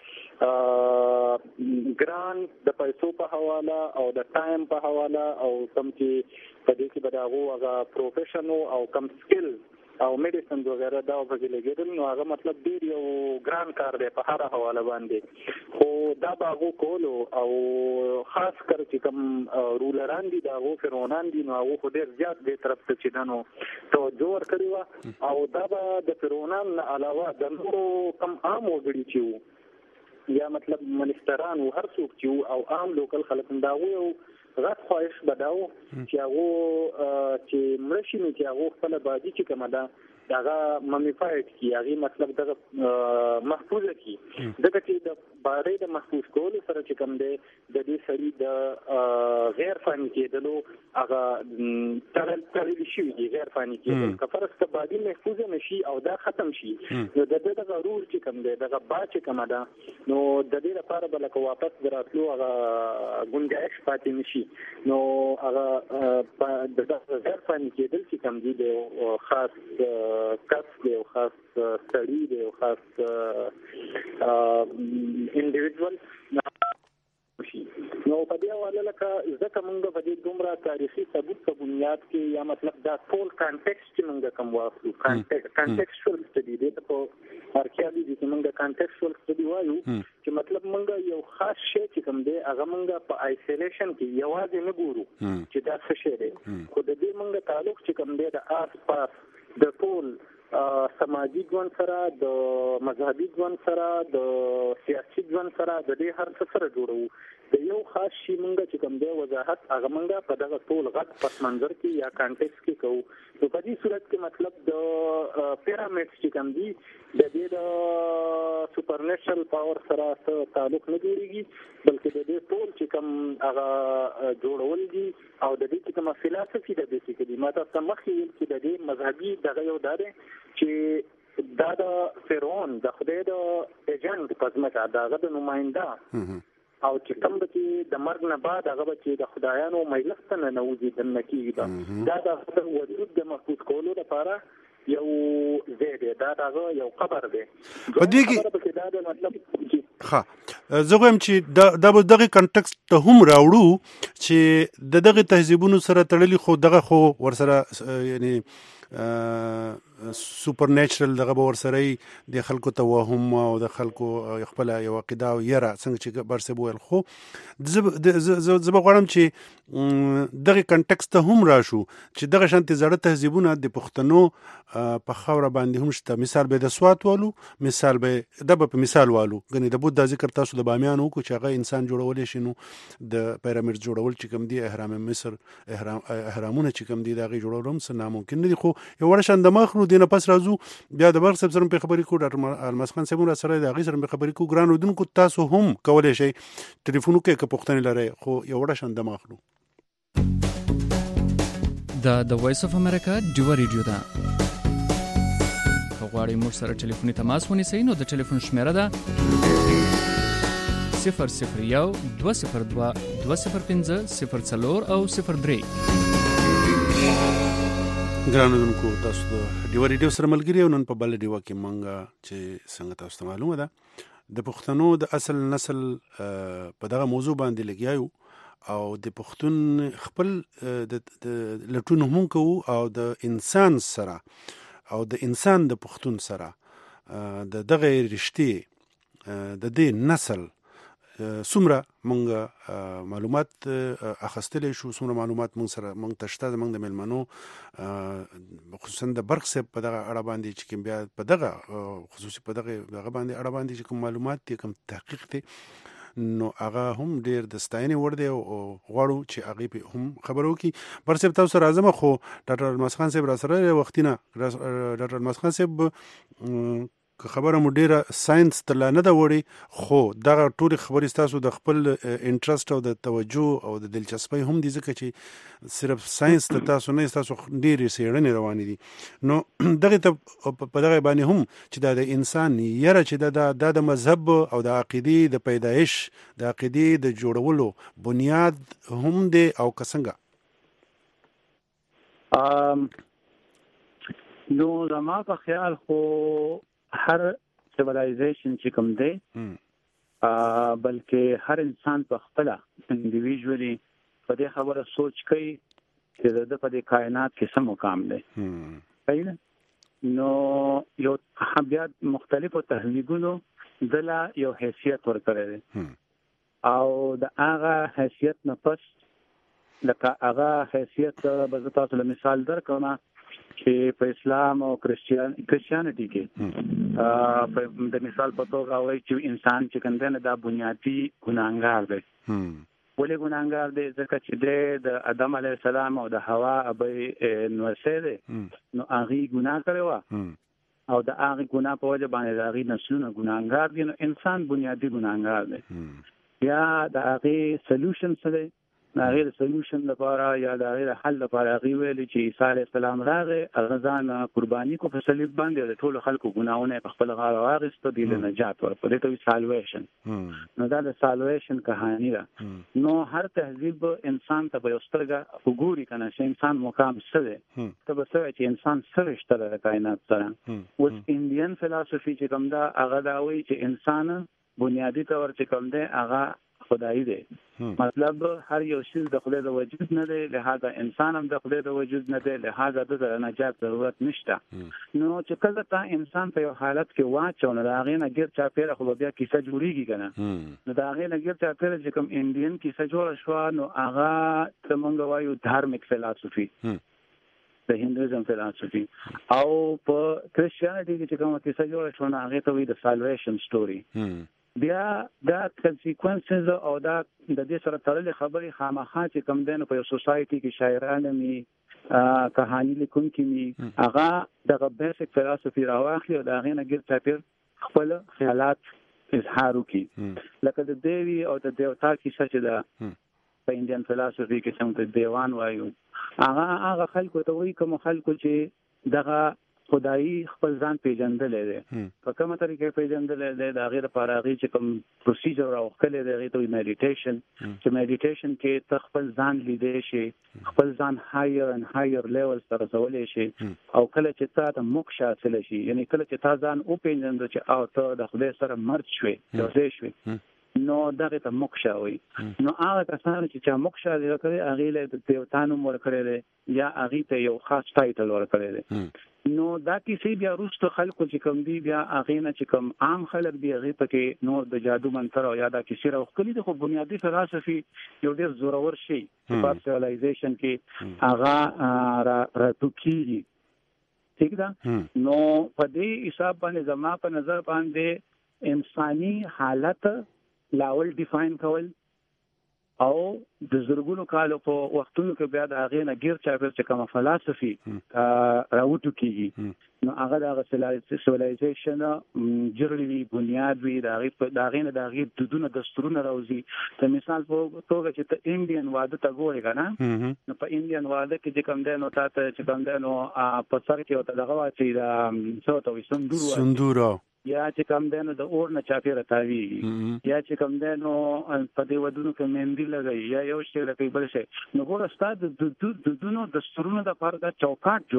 ګران د پیسو په حواله او د ټایم په حواله او کوم چې په دې کې بداغو هغه پروفیشنل او کم سکل او میډیسن وغیرہ دا وګړي نو هغه مطلب ډیر یو ګران کار دی په هر حواله باندې خو دا باغو کولو او خاص کر چې کوم رولران دي دا غو فرعونان دي نو هغه ډیر زیات دې طرف ته چې دنو توجه ورکړي او دا د فرعونان علاوه د نورو کم عام وګړي چې یا مطلب منستران او هر څوک چې او عام لوکل خلک دا وو غټ خواهش بداو چې هغه چې مرشي نه چې هغه خپل باجی چې کومه ده داغه ممیفاید کی هغه مطلب دغه محفوظه کی دغه چې د بارے د محفوظ کول سره چې کوم دی د دې سړي د غیر فانی کېدلو هغه تړل شي دي غیر فانی کېدل کفرس ته باندې محفوظ نشي او دا ختم شي نو د دې دغه رول چې کوم دی دغه با چې کومه ده نو د دې لپاره بل کو واپس دراتلو هغه گنجائش پاتې نشي نو هغه د غیر فانی کېدل چې کوم دی د خاص کس دی او خاص سړی دی او خاص انډیویډوال نو په دې حواله لکه ځکه موږ په دې دومره تاریخي ثبوت په بنیاد کې یا مطلب دا ټول کانټیکسټ چې موږ کوم واخلو کانټیکسچوال سټډي دی په ارکیالوجي کې موږ کانټیکسچوال سټډي وایو چې مطلب موږ یو خاص شی چې کوم دی هغه موږ په آیسولیشن کې یوازې نه ګورو چې دا څه شی دی خو د دې موږ تعلق چې کوم دی د آس پاس د ټول سماجی ژوند سره د مذهبي ژوند سره د سیاسي ژوند سره د دې هر څه سره جوړو د یو خاص شی مونږ چې کوم دی وضاحت هغه مونږ په دغه ټول غټ پس منظر کې یا کانټیکس کې کوو نو په دې صورت کې مطلب د پیرامډ چې کوم دی د دې د سپرنیچرل پاور سره تعلق نه جوړیږي بلکې د دې ټول چې کوم هغه جوړول دي او د دې چې کوم فلسفي د دې کې دي ماته سمخي چې د دې مذهبي دغه یو داره چې دا د فرعون د خدای د ایجنټ پزماکه داغه د نماینده او چې کوم چې د مرګ نه بعد هغه چې د خدایانو مجلس ته نه وځي د نکیږي دا د وجود د محفوظ کولو لپاره یو زیاده دا دغه یو قبر دی په دې کې دا د مطلب زه وایم چې دا به دغه کنټکست ته هم راوړو چې دغه تهذیبونو سره تړلي خو دغه خو ورسره یعنی سوپر نیچرل دغه باور سره د خلکو توهم او د خلکو خپل یو عقیده او یره څنګه چې برسه بول خو زه به غواړم چې دغه کنټکست ته هم راشو چې دغه شانتي زړه تهذیبونه د پښتنو په خاور باندې هم شته مثال به د سوات والو مثال به د په مثال والو غني د بود د ذکر تاسو د بامیانو کو چې هغه انسان جوړول شي نو د پیرامید جوړول چې کوم دی اهرام مصر اهرامونه چې کوم دی دغه جوړول هم څه ناممکن دي خو یو ورشن د مخرو دینه پس راځو بیا د برخ سره په خبرې کو ډاکټر الماس خان صاحب سره د غي سره په خبرې کو ګران ودونکو تاسو هم کولای شئ ټلیفون کې که پښتنه لري خو یو ورشن د مخرو د وایس اف امریکا ډیو ریډیو دا غواړئ موږ سره ټلیفوني تماس ونیسئ نو د ټلیفون شمیره ده 001 202 205 04 او 03 ګرانو دونکو تاسو د ډیو ریډیو سره ملګری او نن په بل ډیو کې مونږه چې څنګه تاسو ته معلومه ده د پښتنو د اصل نسل په دغه موضوع باندې لګیایو او د پښتون خپل د لټون هم کوو او د انسان سره او د انسان د پښتون سره د دغه رښتې د دې نسل څومره مونږ معلومات اخستلې شو څومره معلومات مونږ سره مونږ تشته مونږ د ملمنو خصوصا د برق سه په دغه اړه باندې چې کوم بیا په دغه خصوصي په دغه باندې اړه باندې چې کوم معلومات دي کوم تحقیق دي نو هغه هم ډیر د ستاینې ور دی او غواړو چې هغه په هم خبرو کې پر سب تاسو راځم خو ډاکټر الماس خان صاحب را سره وختینه ډاکټر الماس خان صاحب خبره مو ډیره ساينس ته نه دا وړي خو دغه ټول خبرې تاسو د خپل انټرست او د توجه او د دلچسپي هم دي ځکه چې صرف ساينس ته تاسو نه تاسو ډیره سیړنې روانې دي نو دغه ته په دغه باندې هم چې د انسان یره چې د مذهب او د عقیدې د پیدایش د عقیدې د جوړولو بنیاد هم دي او څنګه نو زما په خیال خو هر سیویلایزیشن چې کوم دی بلکې هر انسان په خپل انډیویډوالي په دې خبره سوچ کوي چې د په دې کائنات کې څه مقام دی صحیح نو یو بیا مختلفو تهذیبونو دله یو حیثیت ورکړی دی او د هغه حیثیت نه پس لکه هغه حیثیت به تاسو له مثال درکوم چې په اسلام او کریسچیانټي کې د مثال په توګه وایي چې انسان چې کنده دا بنیادی ګناهګار دی. ولې ګناهګار دی؟ ځکه چې د آدم علیه السلام او د حوا ابي نوسه دی نو هغه ګناه کړو او د هغه ګناه په وجه باندې د هغه نسلونه ګناهګار دي. نو انسان بنیادی ګناهګار دی. یا د هغه سولوشن څه دی؟ هغه د سولوشن لپاره یا د هغه حل لپاره هغه ویل چې عیسی علیه السلام راغی هغه ځان قرباني کو په صلیب باندې د ټولو خلکو ګناهونه په خپل غاړه واغسته د نجات ورکړه. دې ته سالویشن. نو دا د سالویشن کہانی ده. نو هر تهذیب انسان ته په سترګه وګوري کنه چې انسان مقام څه دی ته به څه چې انسان سره شته د کائنات سره. اوس انډین فلسفي چې کوم دا هغه دا وایي چې انسان بنیادی طور چې کوم دی هغه خدای دی. مطلب هر یو شی د خدای د وجود نه دی، لہذا انسان هم د خدای د وجود نه دی، لہذا د نجات ضرورت نشته. نو چې کله تا انسان په یو حالت کې واچو نو دا غي نه ګر چا پیره خو بیا کیسه جوړیږي کنه. نو دا غي نه ګر چا پیره چې کوم انډین کیسه جوړ شو نو هغه څنګه وایو دھارمک فلسفي د هندویزم فلسفي او په کریسچیانټي کې چې کوم کیسه جوړ شو نو هغه ته وایي د سالویشن سټوري. بیا دا کنسیکوینسز او دا د دې سره تړلې خبرې خامخا چې کوم دین په یو سوسايټي کې شاعران می کہانی لیکونکي می هغه دغه بیسیک فلسفي راوخلي او دا غي نه ګر چاپیر خپل خیالات اظهار وکي. لکه د دیوی او د دیوتا کیسه چې دا په انډین فلسفي کې څنګه دیوان وایو هغه خلکو ته وایي کوم خلکو چې دغه خدای خپل ځان پیژندل دي په کومه طریقې پیژندل دي دا غیر پاراغي چې کوم پروسیجر او خلل دي ته میډیټیشن چې میډیټیشن کې ته خپل ځان لیدې شي خپل ځان هایر ان هایر لیول سره رسولې شي او کله چې تا موکش حاصل شي یعنی کله چې تا ځان او پیژند چې او ته د خدای سره مرج شوي دوزې شوي نو دغه ته موکش وي. نو هغه کسان چې موکش لري کوي هغه له دیوتانو مور کړي یا هغه ته یو خاص ټایټل ورکړي. نو دا کیسې بیا وروسته خلکو چې کوم دی بیا هغه نه چې کوم عام خلک دی هغه پکې نور د جادو منتر او یا دا کیسې راوخلي د خو بنیادی فلسفي یو ډېر زورور شي په سیویلایزیشن کې هغه راتوکیږي. ٹھیک ده. نو په دې حساب باندې زما په نظر باندې انساني حالت لاول ډیفاین کول او د زرګونو کالو په وختونو کې بیا د هغه نه غیر چا پر چې کوم فلسفي راوټو کیږي نو هغه د سیویلایزیشن جرلی بنیاد وی د هغه نه د هغه دونه دستورونه راوځي. ته مثال په توګه چې ته انډین واده ته ګورې کنه نو په انډین واده کې چې کوم دی نو تاسو چې کوم دی نو په سر کې او دغه واچي د څه ته سندورو یا چې کوم دی نو د اور نه چاپیره تاوی یا چې کوم دی نو په دې ودونو کې مندي لګي یا یو شی لکه بل شي نو ګور استاد د دونو دستورونو د فرض چوکاټ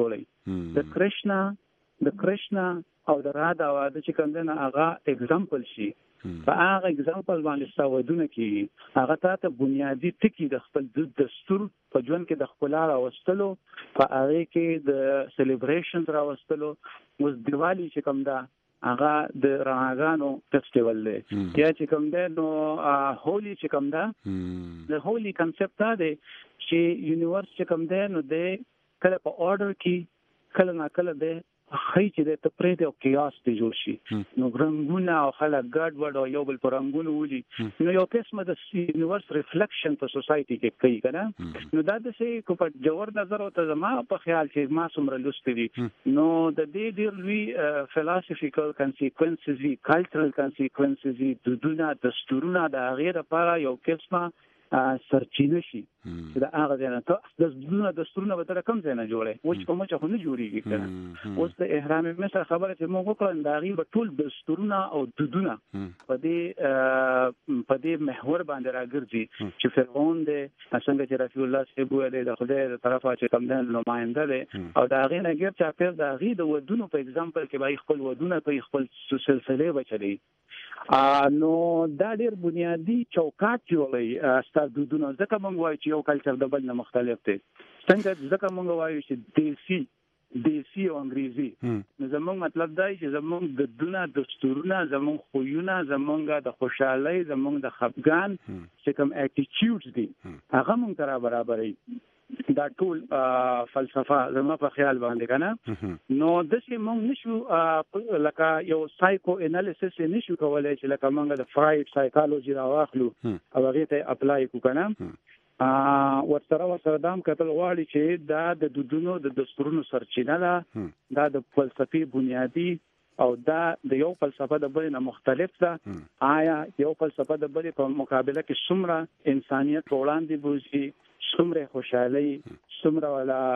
جوړي د کرشنا او د رادا واده چې کوم دی نو هغه اگزامپل شي په هغه اگزامپل باندې ستاودونه کې هغه ته بنیادی ټکی د خپل دستور په ژوند کې د خپل راوستلو په هغه کې د سلیبریشن راوستلو اوس دیوالی چې کوم دا هغه د رڼاګانو فیسټیوال دی یا چې کوم دی نو هولي چې کوم دا د هولي کنسپټ دا دی چې یونیورس چې کوم دی نو د کله په اورډر کې کله نه کله دی خی چې د تپریټ او کیاس دی جوړ شي نو رنگونه او خلک ګډ وډ او یو بل پر رنگونه ولي نو یو قسمه د یونیورس ریفلیکشن په سوسايټي کې کوي کنه نو دا د څه کو په جوړ نظر او ته زما په خیال چې ما څومره لوستي دي نو د دې ډیر لوی فلسفیکل کانسیکوینسز وی کلچرل کانسیکوینسز وی د دنیا دستورونه د غیر لپاره یو قسمه سرچینه شي چې دا هغه ځنه ته د دستورونه به تر کوم ځنه جوړه و چې په مچ خو نه جوړیږي کنه اوس د احرام مثلا خبره چې موږ وکړل دا غي به ټول دستورونه او دودونه په دې محور باندې راګرځي چې فرعون د څنګه چې رسول الله صلی الله علیه د خدای د طرفه چې کوم د نماینده دی او دا غي نه ګر چې په دا غي د ودونو په اگزامپل کې به خپل ودونه په خپل سلسله بچلي نو دا ډیر بنیادی چوکاټ جوړي ستاسو دودونه ځکه موږ وایو چې یو کلچر د بل نه مختلف دی څنګه ځکه موږ وایو چې دیسی او انګریزي نو زموږ مطلب دی چې زموږ د دونه دستورونه زموږ خوونه زموږ د خوشحالي زموږ د خپګان چې کوم اټیټیوډز دي هغه موږ سره برابرې دا ټول فلسفه زما په خیال باندې کنه نو د څه مونږ نشو لکه یو سایکو انالیسس نشو کولای چې لکه مونږ د فرایډ سایکالوجي راواخلو او هغه ته اپلای کو کنه ورسره دام کتل غواړي چې دا د دودونو د دستورونو سرچینه ده دا د فلسفي بنیادی او دا د یو فلسفه د بل نه مختلف ده آیا یو فلسفه د بل په مقابله کې څومره انسانيت وړاندې بوزي څومره خوشحالي څومره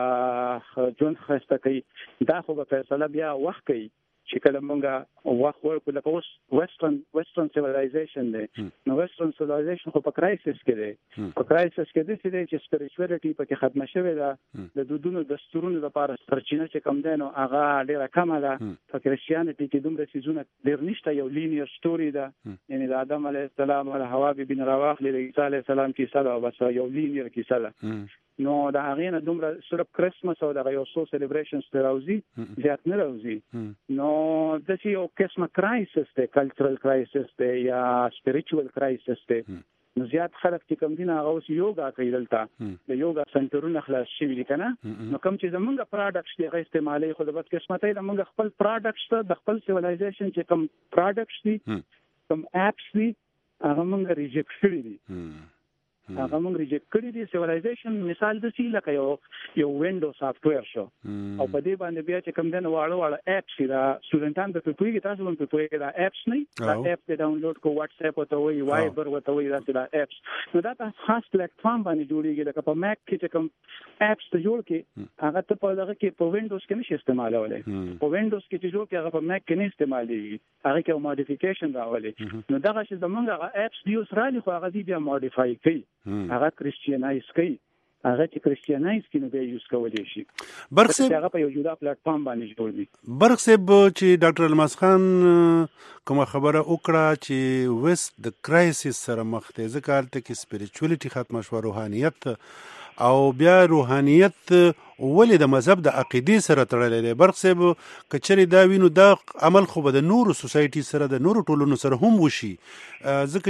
ولا جون خسته کوي دا خو په فیصله بیا وخت کوي چې کله مونږه وخت ورکو لکه اوس ویسټرن سیویلایزیشن دی نو ویسټرن سیویلایزیشن خو په کرایسس کې دی په کرایسس کې دی چې سپیریچوالټي پکې ختمه شوې ده د دودونو دستورونو لپاره سرچینه چې کم دی نو هغه ډیره کمه ده په کریسچیانټي کې دومره سيزونه ډیر نشته یو لینیر سټوري ده یعنی د آدم علیه السلام او حوا بن رواخ له عیسی علیه السلام کیسه ده بس یو لینیر کیسه ده نو دا هغه نه دومره صرف کریسمس او د یو سو سلیبریشنز تراوزی زیات نه راوزی نو د چې یو قسمه کرایسس دی کلچرل کرایسس دی یا سپیریچوال کرایسس دی نو زیات خلک چې کوم دین هغه اوس یوګا کوي دلته د یوګا سنټرونه خلاص شوي دي کنه نو کوم چې زمونږ پروډکټس دی غي استعمالي خو د بد قسمتۍ د موږ خپل پروډکټس ته د خپل سیویلایزیشن چې کوم پروډکټس دي کوم اپس دي هغه موږ ریجیکټ کړی دي هغه موږ ریجیکټ کړی دي سیویلایزیشن مثال د سی لکه یو وینډو سافټویر شو او په دې باندې بیا چې کوم دنه واړه اپس دا سټوډنټان ته پوهیږي تاسو هم پوهیږئ دا اپس نه دا اپ ته ډاونلوډ کو واتس اپ او ته وی وایبر او ته وی دا اپس نو دا تاسو خاص پلیټ فارم باندې جوړیږي لکه په میک کې چې کوم اپس ته جوړ کې هغه ته په دغه کې په وینډوز کې نشي استعمالولای په وینډوز کې چې جوړ کې هغه په میک کې نه استعمالېږي هغه کې مودیفیکیشن راولي نو دغه چې زمونږ اپس دیو سره خو هغه دی بیا مودیفای کوي هغه کریسچینایز کوي هغه چې کریسچینایز کینو به یوز کولای شي برق صاحب هغه په یو جدا پلیټ فارم باندې جوړ دي برق صاحب چې ډاکټر الماس خان کومه خبره وکړه چې وست د کرایسس سره مخ ته ځکه ته کې سپیریچوالټي ختم شو روحانيت او بیا روحانيت ولې د مذهب د عقیدې سره تړلې ده برق صاحب کچري دا وینو دا عمل خو به د نورو سوسایټي سره د نورو ټولنو سره هم وشي ځکه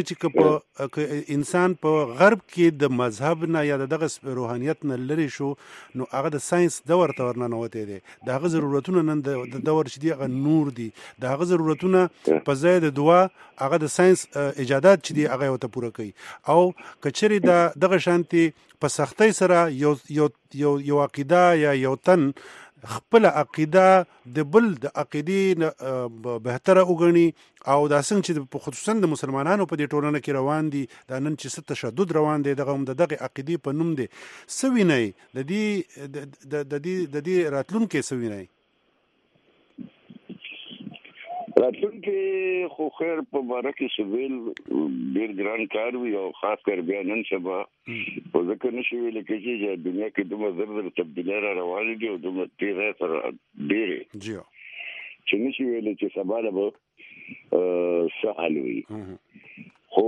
چې انسان په غرب کې د مذهب نه یا دغه روحانيت نه لري شو نو هغه د ساينس دور ته ورننوته دي دغه ضرورتونه نن د دور چې دی هغه نور دي دغه ضرورتونه په ځای د دعا هغه د ساينس ایجادات چې دی هغه ته پوره کوي او کچري دغه شانتي په سختۍ سره یو عقیده یا یو تن خپل عقیده د بل د عقیدې بهتره وګڼي او دا څنګه چې خصوصا د مسلمانانو په دې ټولنه کې روان دي دا نن چې تشدد روان دي دغه عقیدې په نوم دي سوینای د دې راتلونکو سوینای راتلونکي خو خیر په بارکه سویل ډیر ګران کار وی او خاص کر بیا نن شبا په ځکه نشي ویل کېږي چې دنیا کې دومره زر تبدیلی را روانې دي او دومره تیزه سره ډېرې چې نشي ویل چې سبا به سهال وي خو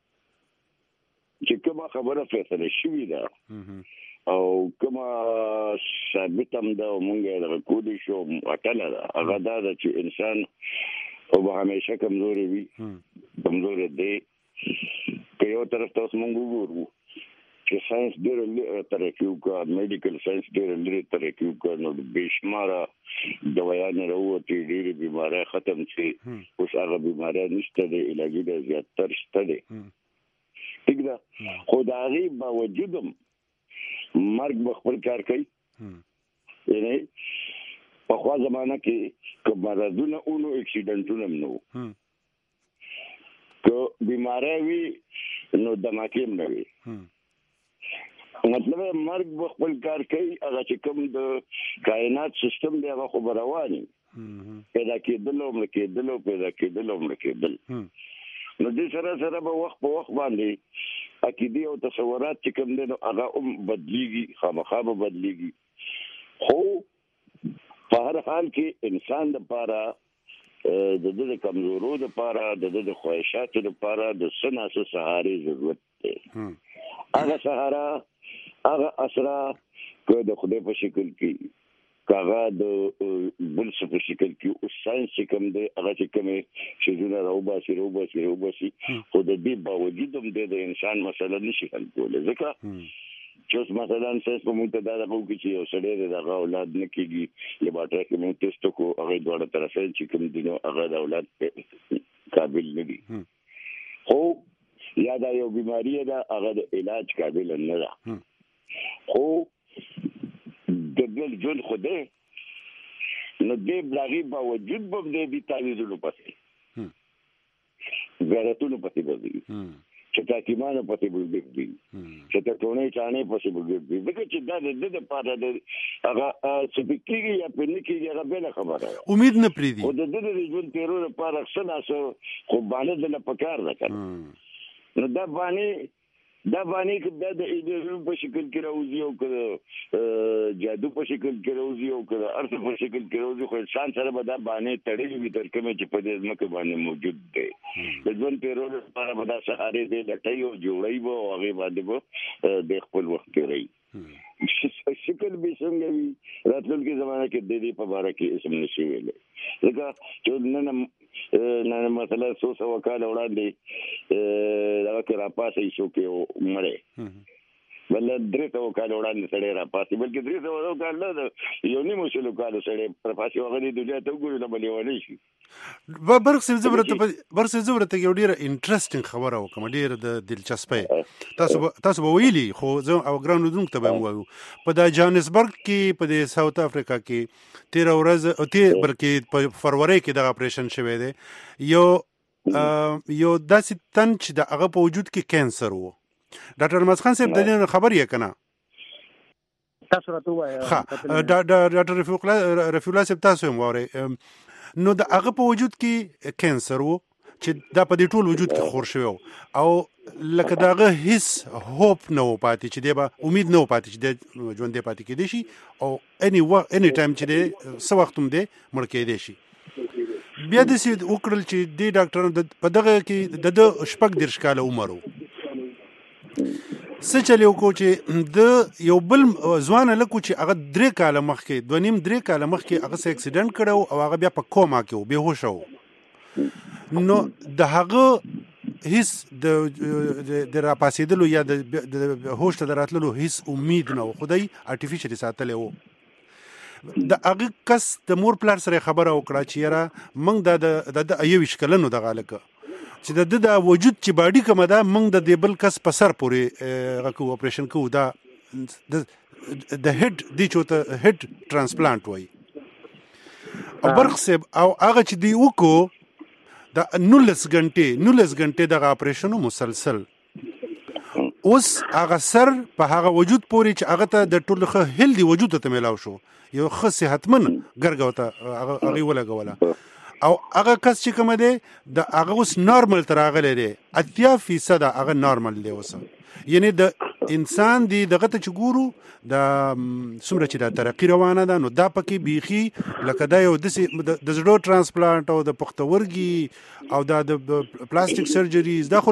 چې کومه خبره فیصله شوې ده او کومه ثابت هم ده مونږه د کوډي شو اټاله ده هغه دا چې انسان او به همیشه کمزوري وي کمزوري دی که یو طرف ته مونږ وګورو چې ساينس ډېر ترقي وکړ میډیکل ساينس ډېر ترقي وکړ نو بشماره دوايانې راووتې ډېرې بیمارۍ ختم شي اوس هغه بیمارۍ نشته دی علاجي د زیاتر شته دی ٹھیک ده خو د هغې باوجود مرګ بخبر کار کوي یعنی په خوا زمانہ کې که مرضونه اونو اکسیډنټونه نو که بیماری وي نو دماکیم نه وي مطلب مرګ بخبر کار کوي هغه چې کوم د کائنات سیستم دی هغه خو رواني پیدا کېدل او مړ کېدل او پیدا کېدل او مړ کېدل نو دې سره به وخت په وخت باندې عقیده او تصورات چې کوم دي نو هغه بدليږي خامخا به بدليږي خو په هر حال کې انسان لپاره د دې کمزورو لپاره د دې خواهشاتو لپاره د سناسو سهاري ضرورت دی هغه سهارا هغه اسرا که د خدای په شکل کې کاغه د بل څه په شکل کې او ساينس کوم دی هغه چې کومه شیزونه روباسي خو د دې باوجود هم د انسان مسله نشي حل کولای ځکه چې مثلا سیس په موږ ته دا راغو چې یو سړی د اولاد نه کیږي لیبارټری کې موږ ټیسټ کو هغه دوه طرفه چې کوم دي نو هغه د اولاد قابل نه دي خو یا دا یو بیماری ده هغه د علاج قابل نه ده خو د بل ژوند خوده نو دې بلاغي باوجود به دې تعویذونو پسې غیرتونو پسې ورځي چې تاکیمانه پسې ورځي چې ته ټونه چانه پسې ورځي دغه چې دا د پاره د هغه سپیکیږي یا پنیکیږي هغه بل خبره امید نه پریدي او د دې ژوند تیرو لپاره څه خو باندې د پکار ده کنه نو دا باندې کدا د ایډیولوژي په شکل کې راوځي او کړه جادو په شکل کې راوځي او کړه ارث په شکل کې راوځي خو انسان سره به دا باندې تړلې وي تر کومه چې په دې ځمکه باندې موجود دی د ژوند پیرو لپاره به دا سهارې دې لټي او جوړي وو او هغه باندې به د خپل وخت کوي شکل به څنګه وي راتلونکي زمانه کې د دې په اړه کې اسم نشي ویل لکه چې نن مثلا 100 کال وړاندې دا کې راپاسې شو کې مړې بل 300 کال وړاندې سړی راپاسې بلکې 300 کال نه یو نیمه شلو کال سړی راپاسې وغلی دنیا ته وګوري نو بلې ونی شي برسه زبرته یو ډیره انټرېسټینګ خبره وکم ډیره د دلچسپه تاسو به ویلي خو زه او ګرانو دونکو ته به وایو په د جانسبرګ کې په د ساوث افریقا کې 13 ورځ او ته بلکې په فروری کې د اپریشن شوه دی یو داسې تن چې د هغه په وجود کې کینسر وو ډاکټر الماس خان صاحب د دې خبر یې کنه تاسو راته وایي ډاکټر رفیع الله صاحب تاسو هم وره نو د هغه په وجود کې کینسر وو چې دا په دې ټول وجود کې خور شوی او لکه داغه هیڅ هوپ نه و پاتې چې دی به امید نه و پاتې چې د ژوند دی پاتې کېدی شي او اني ټایم چې دی څه وخت هم دی مړ کېدی شي بیا د سید وکړل چې دی ډاکټر په دغه کې د شپږ درش کاله عمر وو څه چلیو کو چې د یو بل ځوان لکو چې هغه 3 کاله مخکې 2.5 کاله مخکې هغه سه اکسیډنټ کړو او هغه بیا په کوما کې و بهوش و نو د هغه هیڅ د راپاسېدلو یا د هوش ته دراتلو هیڅ امید نه و خدای ارتفیشلی ساتلی و د هغه کس د مور پلار سره خبره وکړه چې یاره موږ د 21 کلنو دغه لکه چې د وجود چې باډي کومه ده موږ د دې بل کس په سر پورې غکو اپریشن کوو دا د هډ دی چوته هډ ترانسپلانت وای او برخصب او هغه چې دی وکړو د 19 غنټې دغه اپریشن مسلسل اوس هغه سر په هغه وجود پورې چې هغه ته د ټولخه هلدي وجود ته ملاو شو یو ښه صحتمن ګرګوته هغه ولګوله او هغه کس چې کوم دی د هغه اوس نارمل تر هغه لري 80% هغه نارمل دی اوس یعنی د انسان دی دغه ته چې ګورو د څومره چې د ترقی روانه ده نو دا پکې بیخي لکه دا یو د زړه ترانسپلانت او د پښتورګي او د پلاستیک سرجریز دا خو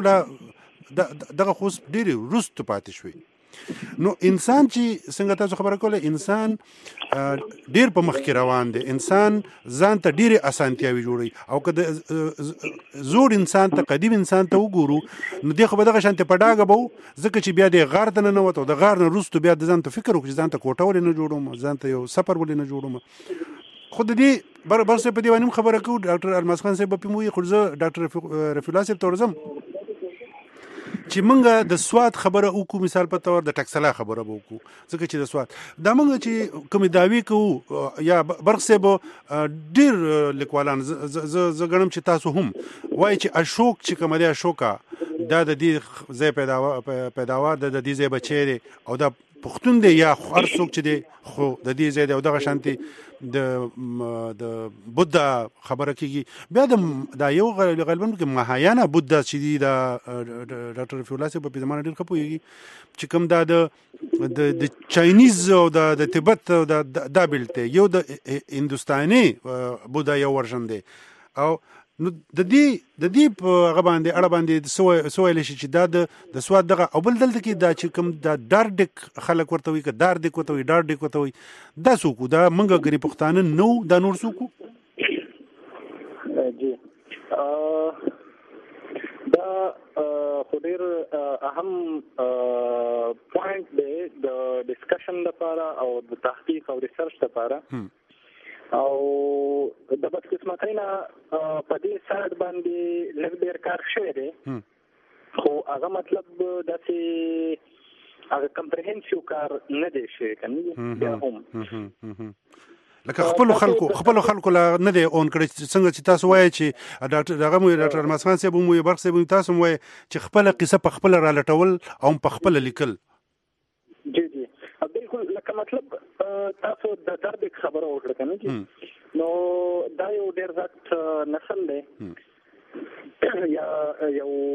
دغه خو ډېر وروسته پاتې شوی نو انسان چې څنګه تاسو خبره کوله انسان ډیر په مخ کې روان دی انسان ځان ته ډیر اسانتیاوي جوړي او که زوړ انسان ته قدیم انسان ته وګورو نو دی خو به دغه شانته په ډاګه بو ځکه چې بیا د غار ته نه وته د غار نه روستو بیا د ځان ته فکر وکړي ځان ته کوټه ولې نه جوړوم ځان ته یو سفر ولې نه جوړوم خود دې برابر په دیوانیم خبره کو ډاکټر الماس خان صاحب په موي خو زه ډاکټر رفیع الله صاحب تورزم چې مونږه د سواد خبره وکړو مثال په تور د ټکسلا خبره وکړو ځکه چې د سواد دا مونږ چې کوم داوی کوو یا برخصب ډیر لیکوالان ز غنم چې تاسو هم وای چې اشوک چې کوم دی اشوکا دا د دې ځای پیداوار د دې ځای بچی او دا پښتون دی یا هر څوک چې دی خو د دې ځای او دغه شانتي د بودا خبره کیږي بیا دا یو غالبا کې مهایانا بودا چې دی دا ډاکټر رفیع الله صاحب په زمانه ډیر خپويږي چې کوم دا د چاینیز او د تبت او د بلته یو د هندستاني بودا یو ورژن دی او نو د دې په هغه باندې اړه باندې سوال شي چې دا د سواد دغه او بل دلته کې دا چې کوم دا دارډک خلک ورته وي که دارډک ورته وي دارډک ورته وي دا څوک دا منګه غري پښتانه نو دا نور څوک جی دا خو ډېر اهم پوینټ دی د ډسکشن لپاره او د تحقیق او ریسرچ لپاره او د بدقسمتۍ نه په دې سایډ باندې لږ ډېر کار شوی دی خو هغه مطلب داسې هغه کمپریهنسیو کار نه دی شوی کنه بیا هم لکه خپل خلکو لا نه دی اون کړی څنګه چې تاسو وایي چې ډاکټر مسخان صاحب مو برخ صاحب تاسو وایي چې خپل قصه په خپل را لټول او په خپل لیکل جی بالکل لکه مطلب تاسو د درد خبره وکړه کنه نو دا یو ډېر غټ نسل دی یا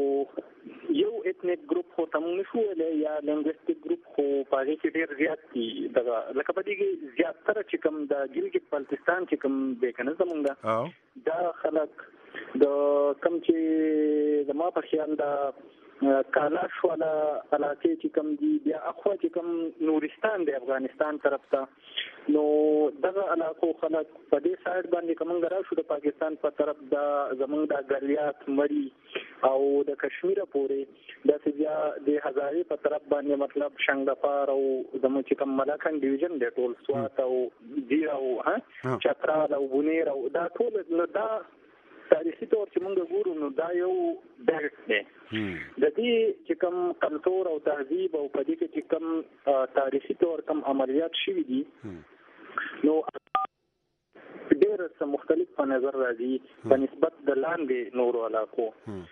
یو ایتنیک ګروپ خو تم نشو ویلې یا لینګویسټیک ګروپ خو پاره کې ډېر زیات دي دغه لکه په دې کې زیاتره چې کوم د ګلګت بلتستان چې کوم دی کنه زمونږه دا خلک د کم چې زما په خیال دا کالاش والا علاقې چې کوم دي بیا اخوا چې کوم نورستان دی افغانستان طرف ته نو دغه علاقو خلک په دې سایډ باندې کومنګ راشو د پاکستان په طرف دا زمونږ د غلیات مری او د کشمیر پورې د بیا د هزارې په طرف باندې مطلب شنګپار او زموږ چې کوم ملاکان ډیویژن دی ټول سوات او زیرا او چترال او بونیر او دا ټول نو دا تاریخي طور چې موږ ګورو نو دا یو بیلټ دی د دې چې کوم کلتور او تهذیب او په دې کې چې کوم تاریخي طور کوم عملیات شوي دي نو ډېر څه مختلف په نظر راځي په نسبت د لاندې نورو علاقو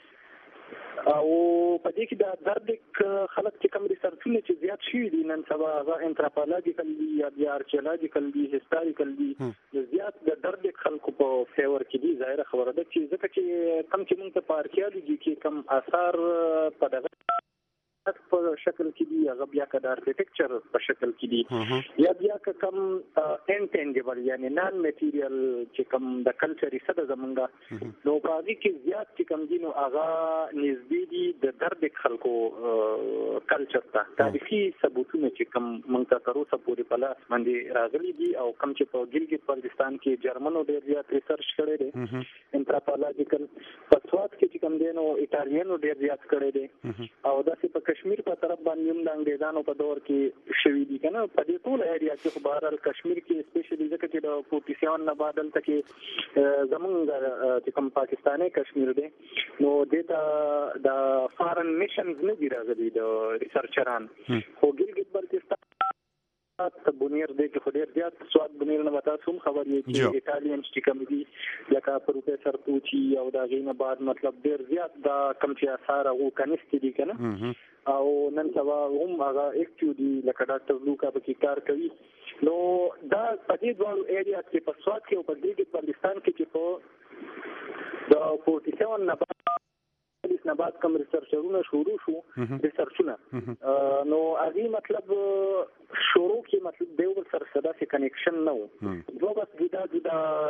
او په دې کې د درد خلک چې کوم ریسرچونه چې زیات شوي دي نن سبا هغه انتراپولوژیکل دي یا بیا آرکیولوژیکل دي هیستوریکل دي زیات د درد خلکو په فیور کې دي ظاهره خبره ده چې ځکه چې کم چې موږ په آرکیولوژي کې کم آثار په دغه په شکل کې دي هغه بیا که د آرکیټیکچر په شکل کې دي یا بیا که کم انټینجبل یعنی نان میټیریل چې کم د کلچر څه د زمونږه نو په هغې کې زیات چې کم دي نو هغه نږدې دي د درد خلکو کلچر ته تاریخي ثبوتونه چې کم موږ ته تر اوسه پورې په لاس باندې راغلي دي او کم چې په ګلګت بلتستان کې جرمنو ډېر زیات ریسرچ کړی دی انتراپولوژیکل په سوات کې چې کم دی نو ایټالینو ډېر زیات کړی دی او داسې په کشمیر په طرف باندې هم د انګریزانو په دور کې شوي دي کنه په دې ټول ایریا کې خو بهرحال کشمیر کې سپیشلی ځکه چې د 47 نه بعد دلته کې زمونږ چې کوم پاکستاني کشمیر دی نو دته د فارن میشنز نه دي راغلي د ریسرچران خو ګلګت بلتستان بونیر دی کې خو ډېر زیات سواد بونیر نه وتا سوم خبر یې چې ایټالین چې کوم دي لکه پروفیسور توچی او دا غینه بعد مطلب ډېر زیات دا کم چې آثار او کنيست دي کنه او نن سبا هم هغه اکټیو دي لکه ډاکټر لوکا په کې کار کوي نو دا په دې ډول ایریا کې په سواد کې او په ګلګت بلتستان کې چې په د 47 نه نه بعد کوم ریسرچرونه شروع شو ریسرچونه نو هغه مطلب شروع کې مطلب دیو سره صدا سي کنیکشن نه وو دوه بس جدا د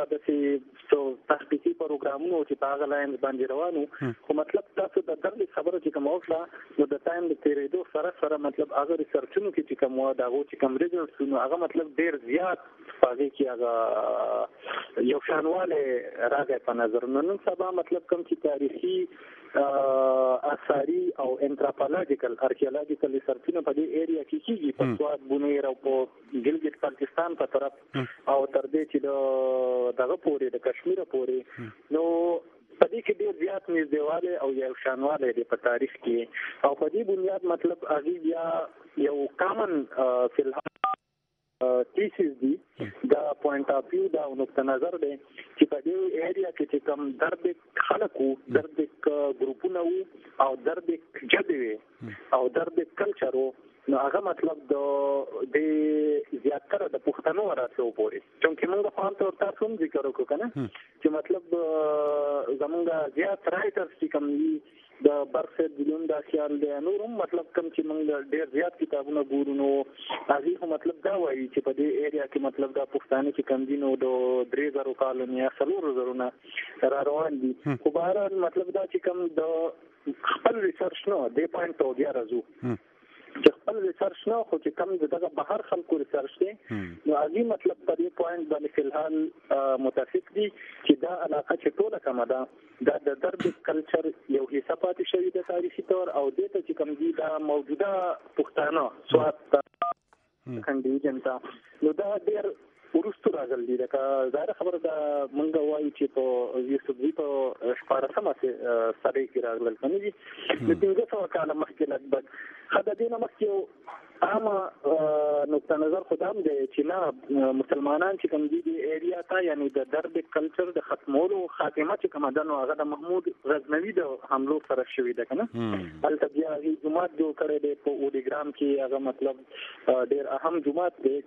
تحقیقي پروګرامونو چې په هغه لاین باندې روانو خو مطلب تاسو د درد خبره چې کوم اوسه نو د ټایم د تیریدو سره مطلب هغه ریسرچونو کې چې کوم دا غو چې کوم ریزلټس نو هغه مطلب ډیر زیات پاږي کې هغه یو شانواله راغی په نظر نن سبا مطلب کوم چې تاریخي اثاري او انتراپولوژیکل آرکیولوژیکل ریسرچونه په دې ایریا کې کیږي په سواد بونیر او په ګلګت بلتستان په طرف او تر دې چې دغه پورې د کشمیر پورې نو په دې کې ډېر زیات نږدېواله او یو شانواله دی په تاریخ کې او په دې بنیاد مطلب هغه بیا یو کامن فلحال تیسیس دی دا پوینټ اف ویو دا نقطه نظر دی چې په دې ایریا کې چې کوم درد خلکو درد ګروپونه او درد جدوي او درد کلچرو نو هغه مطلب د زیاتره د پښتنو راتلو پورې چې موږ په هم تاسو هم ذکر وکړو کنه چې مطلب زمونږ زیات رائټرز چې کوم دي د برخه دلون دا خیال دی نورم مطلب کم چې موږ ډېر زیات کتابونه ګورو نو هغه مطلب دا وایي چې په دې ایریا کې مطلب دا پښتانه چې کم دي نو د 3000 کالونی یا 4000 نه را روان دي خو بهرحال مطلب دا چې کم د خپل ریسرچ نو د پوینټ او بیا راځو چې خپل ریسرچ نه خو چې کم دغه بهر خلکو ریسرچ دی نو اږي مطلب په دې پوینټ باندې فلحال متفق دي چې دا علاقه چې ټوله کومه ده د درد کلچر یو حصہ پاتې شوی د تاریخي تور او د ته چې کوم دي دا موجوده پښتانه سوات کندي جنتا نو دا ډېر ورستو راغلي دا ظاهر خبره دا مونږ وایو چې په یوسفزي په شپارسمه سره کې راغلل کني دي د دې څه وکاله مخکې لګبد خدای دې نه مخکې عامه نقطه نظر خدام دی چې نه مسلمانان چې کوم دي د ایریا ته یعنی د درد کلچر د ختمولو خاتمه چې کوم ده نو هغه د محمود غزنوي د حملو سره شوې ده کنه البته بیا جمعات جوړ کړي د په اوډیګرام کې هغه مطلب ډېر اهم جمعات دی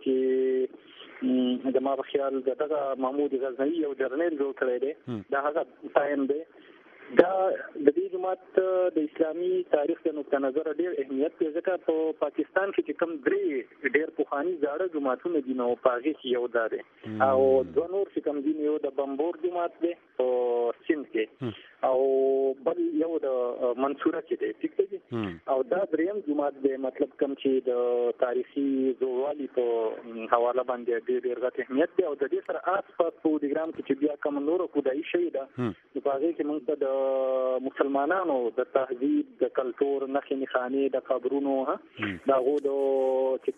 چې د ما په خیال دغه محمود غزنوي یو جرنیل جوړ کړی دی دا هغه ټایم دی دا د دې جماعت د اسلامي تاریخ د نقطه نظر ډېر اهمیت دی ځکه په پاکستان کې چې کوم درې ډېر پخواني زاړه جماعتونه دي نو په هغې کې یو دا دی او دوه نور چې کوم دي یو د بمبور جماعت دی په سیند کې او بل یو د منصوره کې دی ټیک دی او دا دریم جماعت دی مطلب کوم چې د تاریخي زوړوالي په حواله باندې ډېر غټ اهمیت دی او د دې سره آس پاس په اوډیګرام کې چې بیا کوم نور خدایي شوي ده نو په هغې کې موږ ته د مسلمانانو د تهذیب د کلتور نښې نښانې د قبرونو د هغو د چې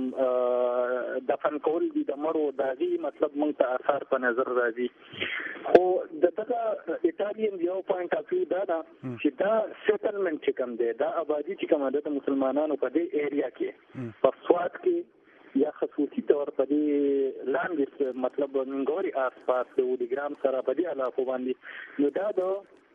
کوم دفن کول دي د مړو د هغې مطلب موږ ته اثار په نظر راځي خو د دغه ایټالین یو پوینټ اف ویو دا ده چې دا سیټلمنټ چې کوم دی دا آبادي چې کومه ده د مسلمانانو په دې ایریا کې په سوات کې یا خصوصي طور په دې لاندې مطلب منګوري آس پاس د اوډیګرام سره په دې علاقو باندې نو دا د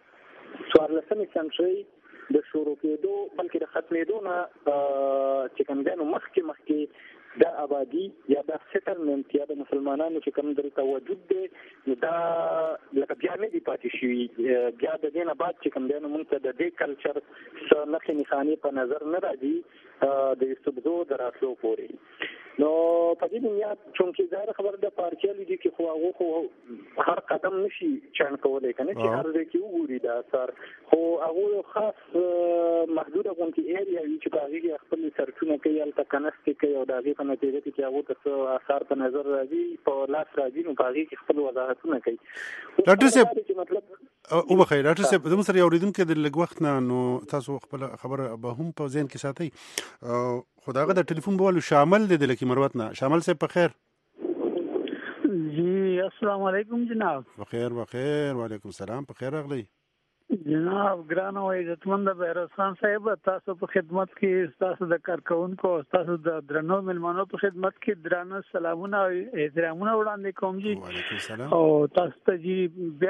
14مې سنچرۍ د شروع کېدو بلکې د ختمېدو نه چې کوم دی نو مخکې دا آبادي یا دا سیټلمنټ یا د مسلمانانو چې کوم دلته وجود دی نو دا لکه بیا نه دي پاتې شوي بیا د دې نه بعد چې کوم دی نو موږ ته د دې کلچر څه نښې نښانې په نظر نه راځي د یوسفزو د راتلو پورې نو په دې دنیا چونکې ظاهر خبره ده پارچیالي کې خو هغه خو هر قدم نشي چاڼ کولی که نه چې هر ځای کې وګوري دا اثار خو هغه یو خاص محدوده غوندې ایریا وي چې په هغې کې خپل ریسرچونه کوي هلته کنستې کوي او د هغې په نتیجه کې چې هغو ته څه اثار په نظر راځي په لاس راځي نو په هغې کې خپل وضاحتونه کوي ډاکټر صاحب وبخیر ډاکټر صاحب زموږ سره یو اورېدونکی د لږ وخت نه نو تاسو خپله خبره به هم په ذهن کې ساتئ خو د هغه د ټلیفون بولو شامل دی د لکي مروت نه شامل صاحب په خیر جی السلام علیکم جناب بخیر وعلیکم السلام په خیر راغلی جناب ګران او عزتمند بهروز خان صاحب تاسو په خدمت کې تاسو د کارکونکو تاسو د درنو ملمنو په خدمت کې درانه سلامونه او احترامونه وړاندې کوم جی وعلیکم السلام او تاسو ته جی بیا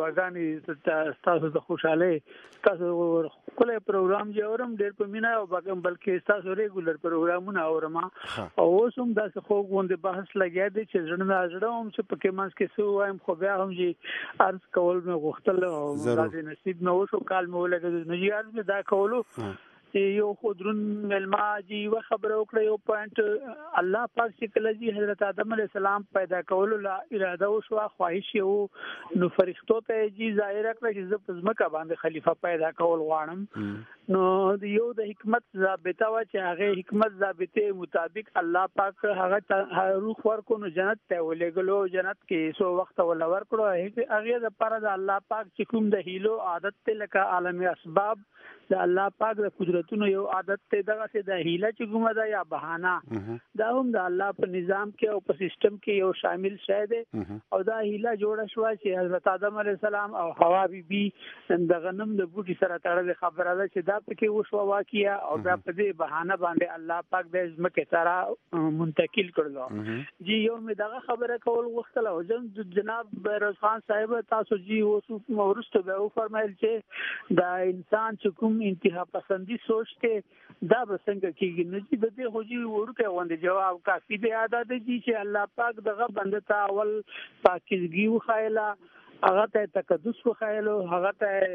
دعاګانې تاسو د خوشاله تاسو کله پروګرام جوړم ډېر په مینا او بلکې تاسو ریګولر پروګرامونه اورم او اوس هم تاسو خو غونډه بحث لګیا دي چې ځړنه اجړم چې پکې مانس کې سو وایم خو بیا هم جی عرض کول مې غوښتل او راځي نصیب نو شو کال مې ولګې نو یې عرض دا کولو یو خودرون ملما جی و خبر وکړه یو پوینټ الله پاک چې کله جی حضرت آدم علیه السلام پیدا کولو لا اراده وشو خواهش یو نو فرښتو ته جی ظاهر کړ چې زه په ځمکه باندې خلیفہ پیدا کول غواړم نو یو د حکمت ضابطه وا چې هغه حکمت ضابطه مطابق الله پاک هغه روح ورکو نو جنت ته ولېګلو جنت کې سو وخت ول ورکړو هغه د پر د الله پاک چې کوم د هیلو عادت ته لکه عالم اسباب د الله پاک د قدرتونو یو عادت ته دغه څه د هیله چې کومه ده یا بهانه دا هم د الله په نظام کې او په سیستم کې یو شامل شی دی او دا هیله جوړه شو چې حضرت آدم علیه السلام او حوا بیبي د غنم د بوټي سره تړلې خبره ده چې دا پکې وشو واقعیا او دا په دې بهانه باندې الله پاک د ځمکې سره منتقل کړلو جی یو مې دغه خبره کول وختله او جناب بهروز خان صاحب تاسو جی وصف مورسته به فرمایل چې دا انسان چې کوم انتها پسندي سوچ ته دا بسنګ کېږي نه چې د دې خوږي ورکه وند جواب کافي دی ادا دی چې الله پاک دغه بنده ته اول پاکیزګي وخایله هغه ته تقدس وخایلو هغه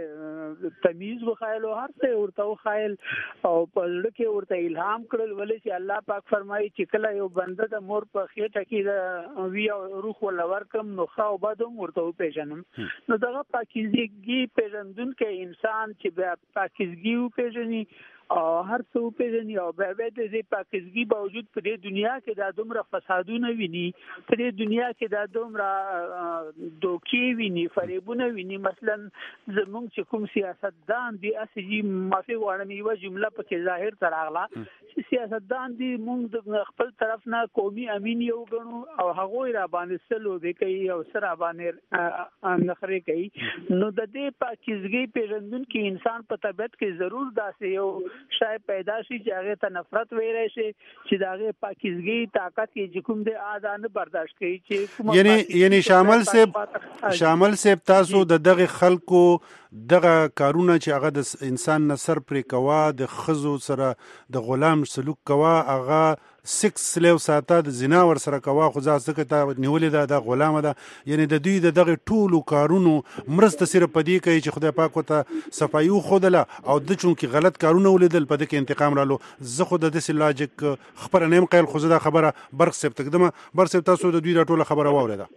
ته تمیز وخایلو هر څه ورته وخایل او په لړ کې ورته الهام کړل ولې چې الله پاک فرمایي چې کله یو بنده د مور په خېټه کې وی او روح ولور کم نو خو بادم ورته پیژنم نو دغه پاکیزګي پیژندون کې انسان چې بیا پاکیزګي پیژني او هر څه پیژني او بیا د دې پاکیزګي باوجود په دې دنیا کې دا دومره فسادونه ویني، په دې دنیا کې دا دومره دوکې ویني، فریبونه ویني. مثلا زمونږ چې کوم سیاستدان دي اسی معافي غواړم یو جمله پکې ظاهر تر اغلا چې سیاستدان دي مونږ د خپل طرف نه قومي امین یو غنو او هغه را باندې سلو دی کوي او سره باندې نخري کوي. نو د دې پاکیزګي پیژندون کې انسان په طبیعت کې ضرور داسې یو شای پیدا شي چې هغه ته نفرت ویری شي چې دغه پاکیزګي طاقت کې کوم د اذان برداشت کوي چې یعنی شامل سیب تاسو د دغه خلکو دغه کارونه چې هغه د انسان نصر پر کوا د خزو سره د غلام سلوک کوا هغه سکس سلیو ساته د زنا ور سره کوا خو ځکه ته نیولې د غلام ده، یعنی د دوی د دغه ټولو کارونو مرسته صرف پدې کوي چې خدای پاک وته صفایو خودله او د چونکی غلط کارونه ولیدل په دې کې انتقام رالو. زه خو د دې لاجیک خبره نیم قیل خو زه خبره برق سپ تقدمه برق سپ تاسو د دوی ټوله خبره واوریده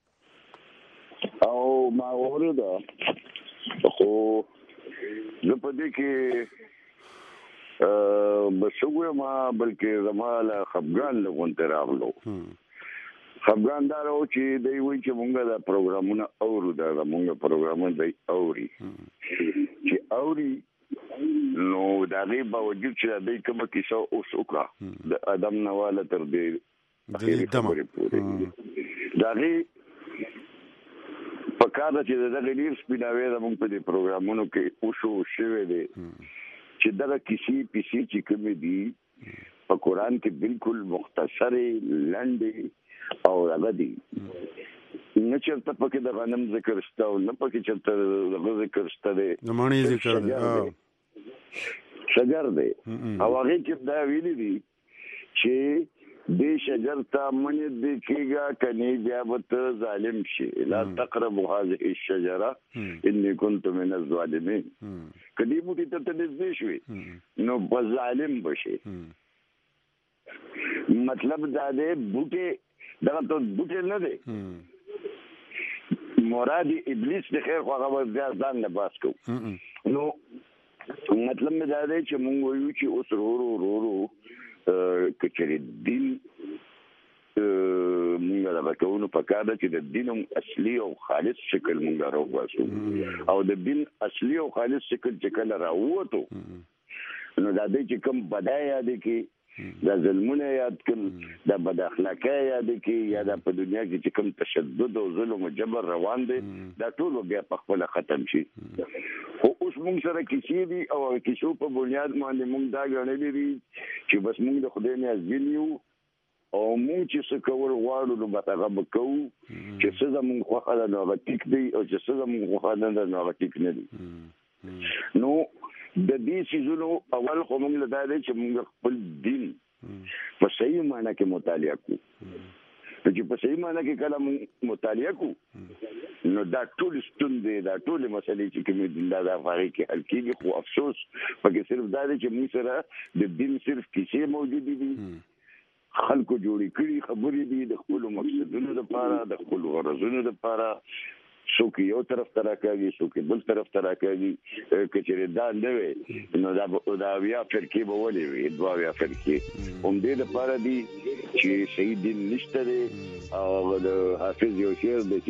او ما اوریده خو زه په دې کې بسوه ما بلکې زماله خفګان لغونته راغلو. خفګان دا راو چې دوی وایي چې مونږه دا پروګرامونه اورو، دا مونږه پروګرامونه دی اوري چې اوري نو دا غي باوجود چې دوی کومه کیسه اوس وکړه د ادم نواله تر دې دا غي پکاره چې دا غیر سپیناوي زموږ په دې پروګرامونو کې اوسو شوه دي چې دا کسی پیسي چې کوم دي په قران کې بالکل مختصر لنډ او راغلي نه چرته پکې د غنم ذکر شته او نه پکې چرته د ذکر شته دي د مانی ذکر دی شجر دی او هغه کې دا ویلي دي چې دې شجر ته منی د کېګه کني بیا به ظالم شي لا تقربوا هذه الشجره اني كنت من الظالمين کدی بوټي ته نږدې شوي نو به ظالم بشي. مطلب دا دی بوټي دا ته بوټي نه دی مراد ابلیس د خیر خو هغه بیا ځان نه باس کو. نو مطلب مې دا دی چې مونږ وایو چې اوس ورو کچري دین مونږه دا کوو په کار ده چې د دین اصلي او خالص شکل مونږه راوځو او د دین اصلي او خالص شکل چې کله راووتو نو دا دې چې کوم بدايه دي کې دا ظلمونه یاد کړي دا بد اخلاقی یاد کړي یا د په دنیا کې چې کوم تشدد او ظلم او جبر روان دي دا ټول بیا په خپل ختم شي. خو اوس موږ سره کیسې دي او کیسو په بنیاد باندې موږ دا غنلې دي چې بس موږ د خدای نه ځینیو او موږ چې څه کول غواړو نو به هغه وکړو چې څه زموږ خوښه ده نو هغه ټیک دی او چې څه زموږ خوښه نه ده نو هغه ټیک نه دی. نو د دې سيزونو اول خو موږ له دا دی چې موږ خپل دین په صحیح معنی کې مطالعه کوو. چې په صحیح معنی کې کله موږ مطالعه کوو نو دا ټول ستوندې دا ټول مسلې چې کوم دین دا فارغ کې حل کېږي. خو افسوس پکې صرف دا دی چې موږ سره د دین صرف کیسې موجود دي، خلکو جوړې کړي خبرې دي د خپل مقصدونو لپاره د خپل غرضونو لپاره. څوک یو طرف ته راکاږي څوک بل طرف ته راکاږي کچېره دا نه وي نو دا بیا فرقې به ولې وي دوا بیا فرقې هم دې لپاره دي چې صحیح دین نشته دی او د حافظ یو شعر دی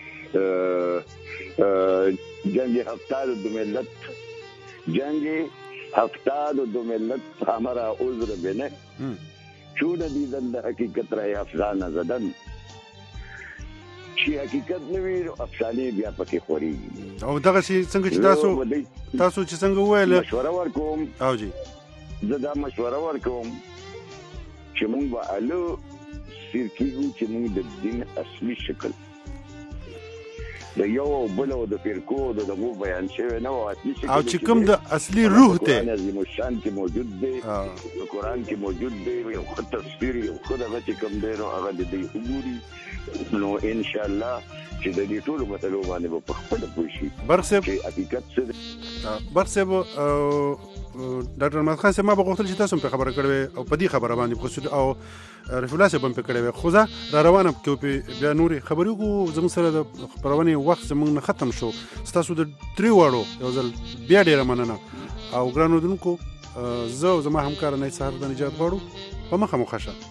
چې جنگ هفتاد دو ملت جنگ هفتاد دو ملت ہمارا عذر بنه چون دیدن د حقیقت را افسانه زدن چې حقیقت نه وي افسانه بیا پکې خوري. او دغه څنګه چې تاسو چې څنګه وویل مشوره ورکوم او جی زه دا مشوره ورکوم چې مونږ به الو سیر کیږو چې مونږ د دین اصلي شکل د یو بل او د فرقو د دغه بیان شوی نه او اصلي شکل او چې کوم د اصلي روح ته د مشان کې موجود دی په قران کې موجود دی یو خط تصویر یو خدای چې کوم دی نو هغه د دې وګوري نو ان شاء الله چې د دې ټول مسلو باندې په خپل پوښي برسب چې حقیقت څه برسب ډاکټر محمد خان سم ما بغوښتل چې تاسو په خبره کړو او په دې خبره باندې پوښتنه او رفلاس هم په کړو خو زه را روانم کې بیا نوري خبرې کو زموږ سره د خبرونه وخت زموږ نه ختم شو. تاسو د 3 واړو یو ځل بیا ډیره مننه او ګرانو دونکو زه او زما همکار نه سهار د نجات غواړو په مخه مخشه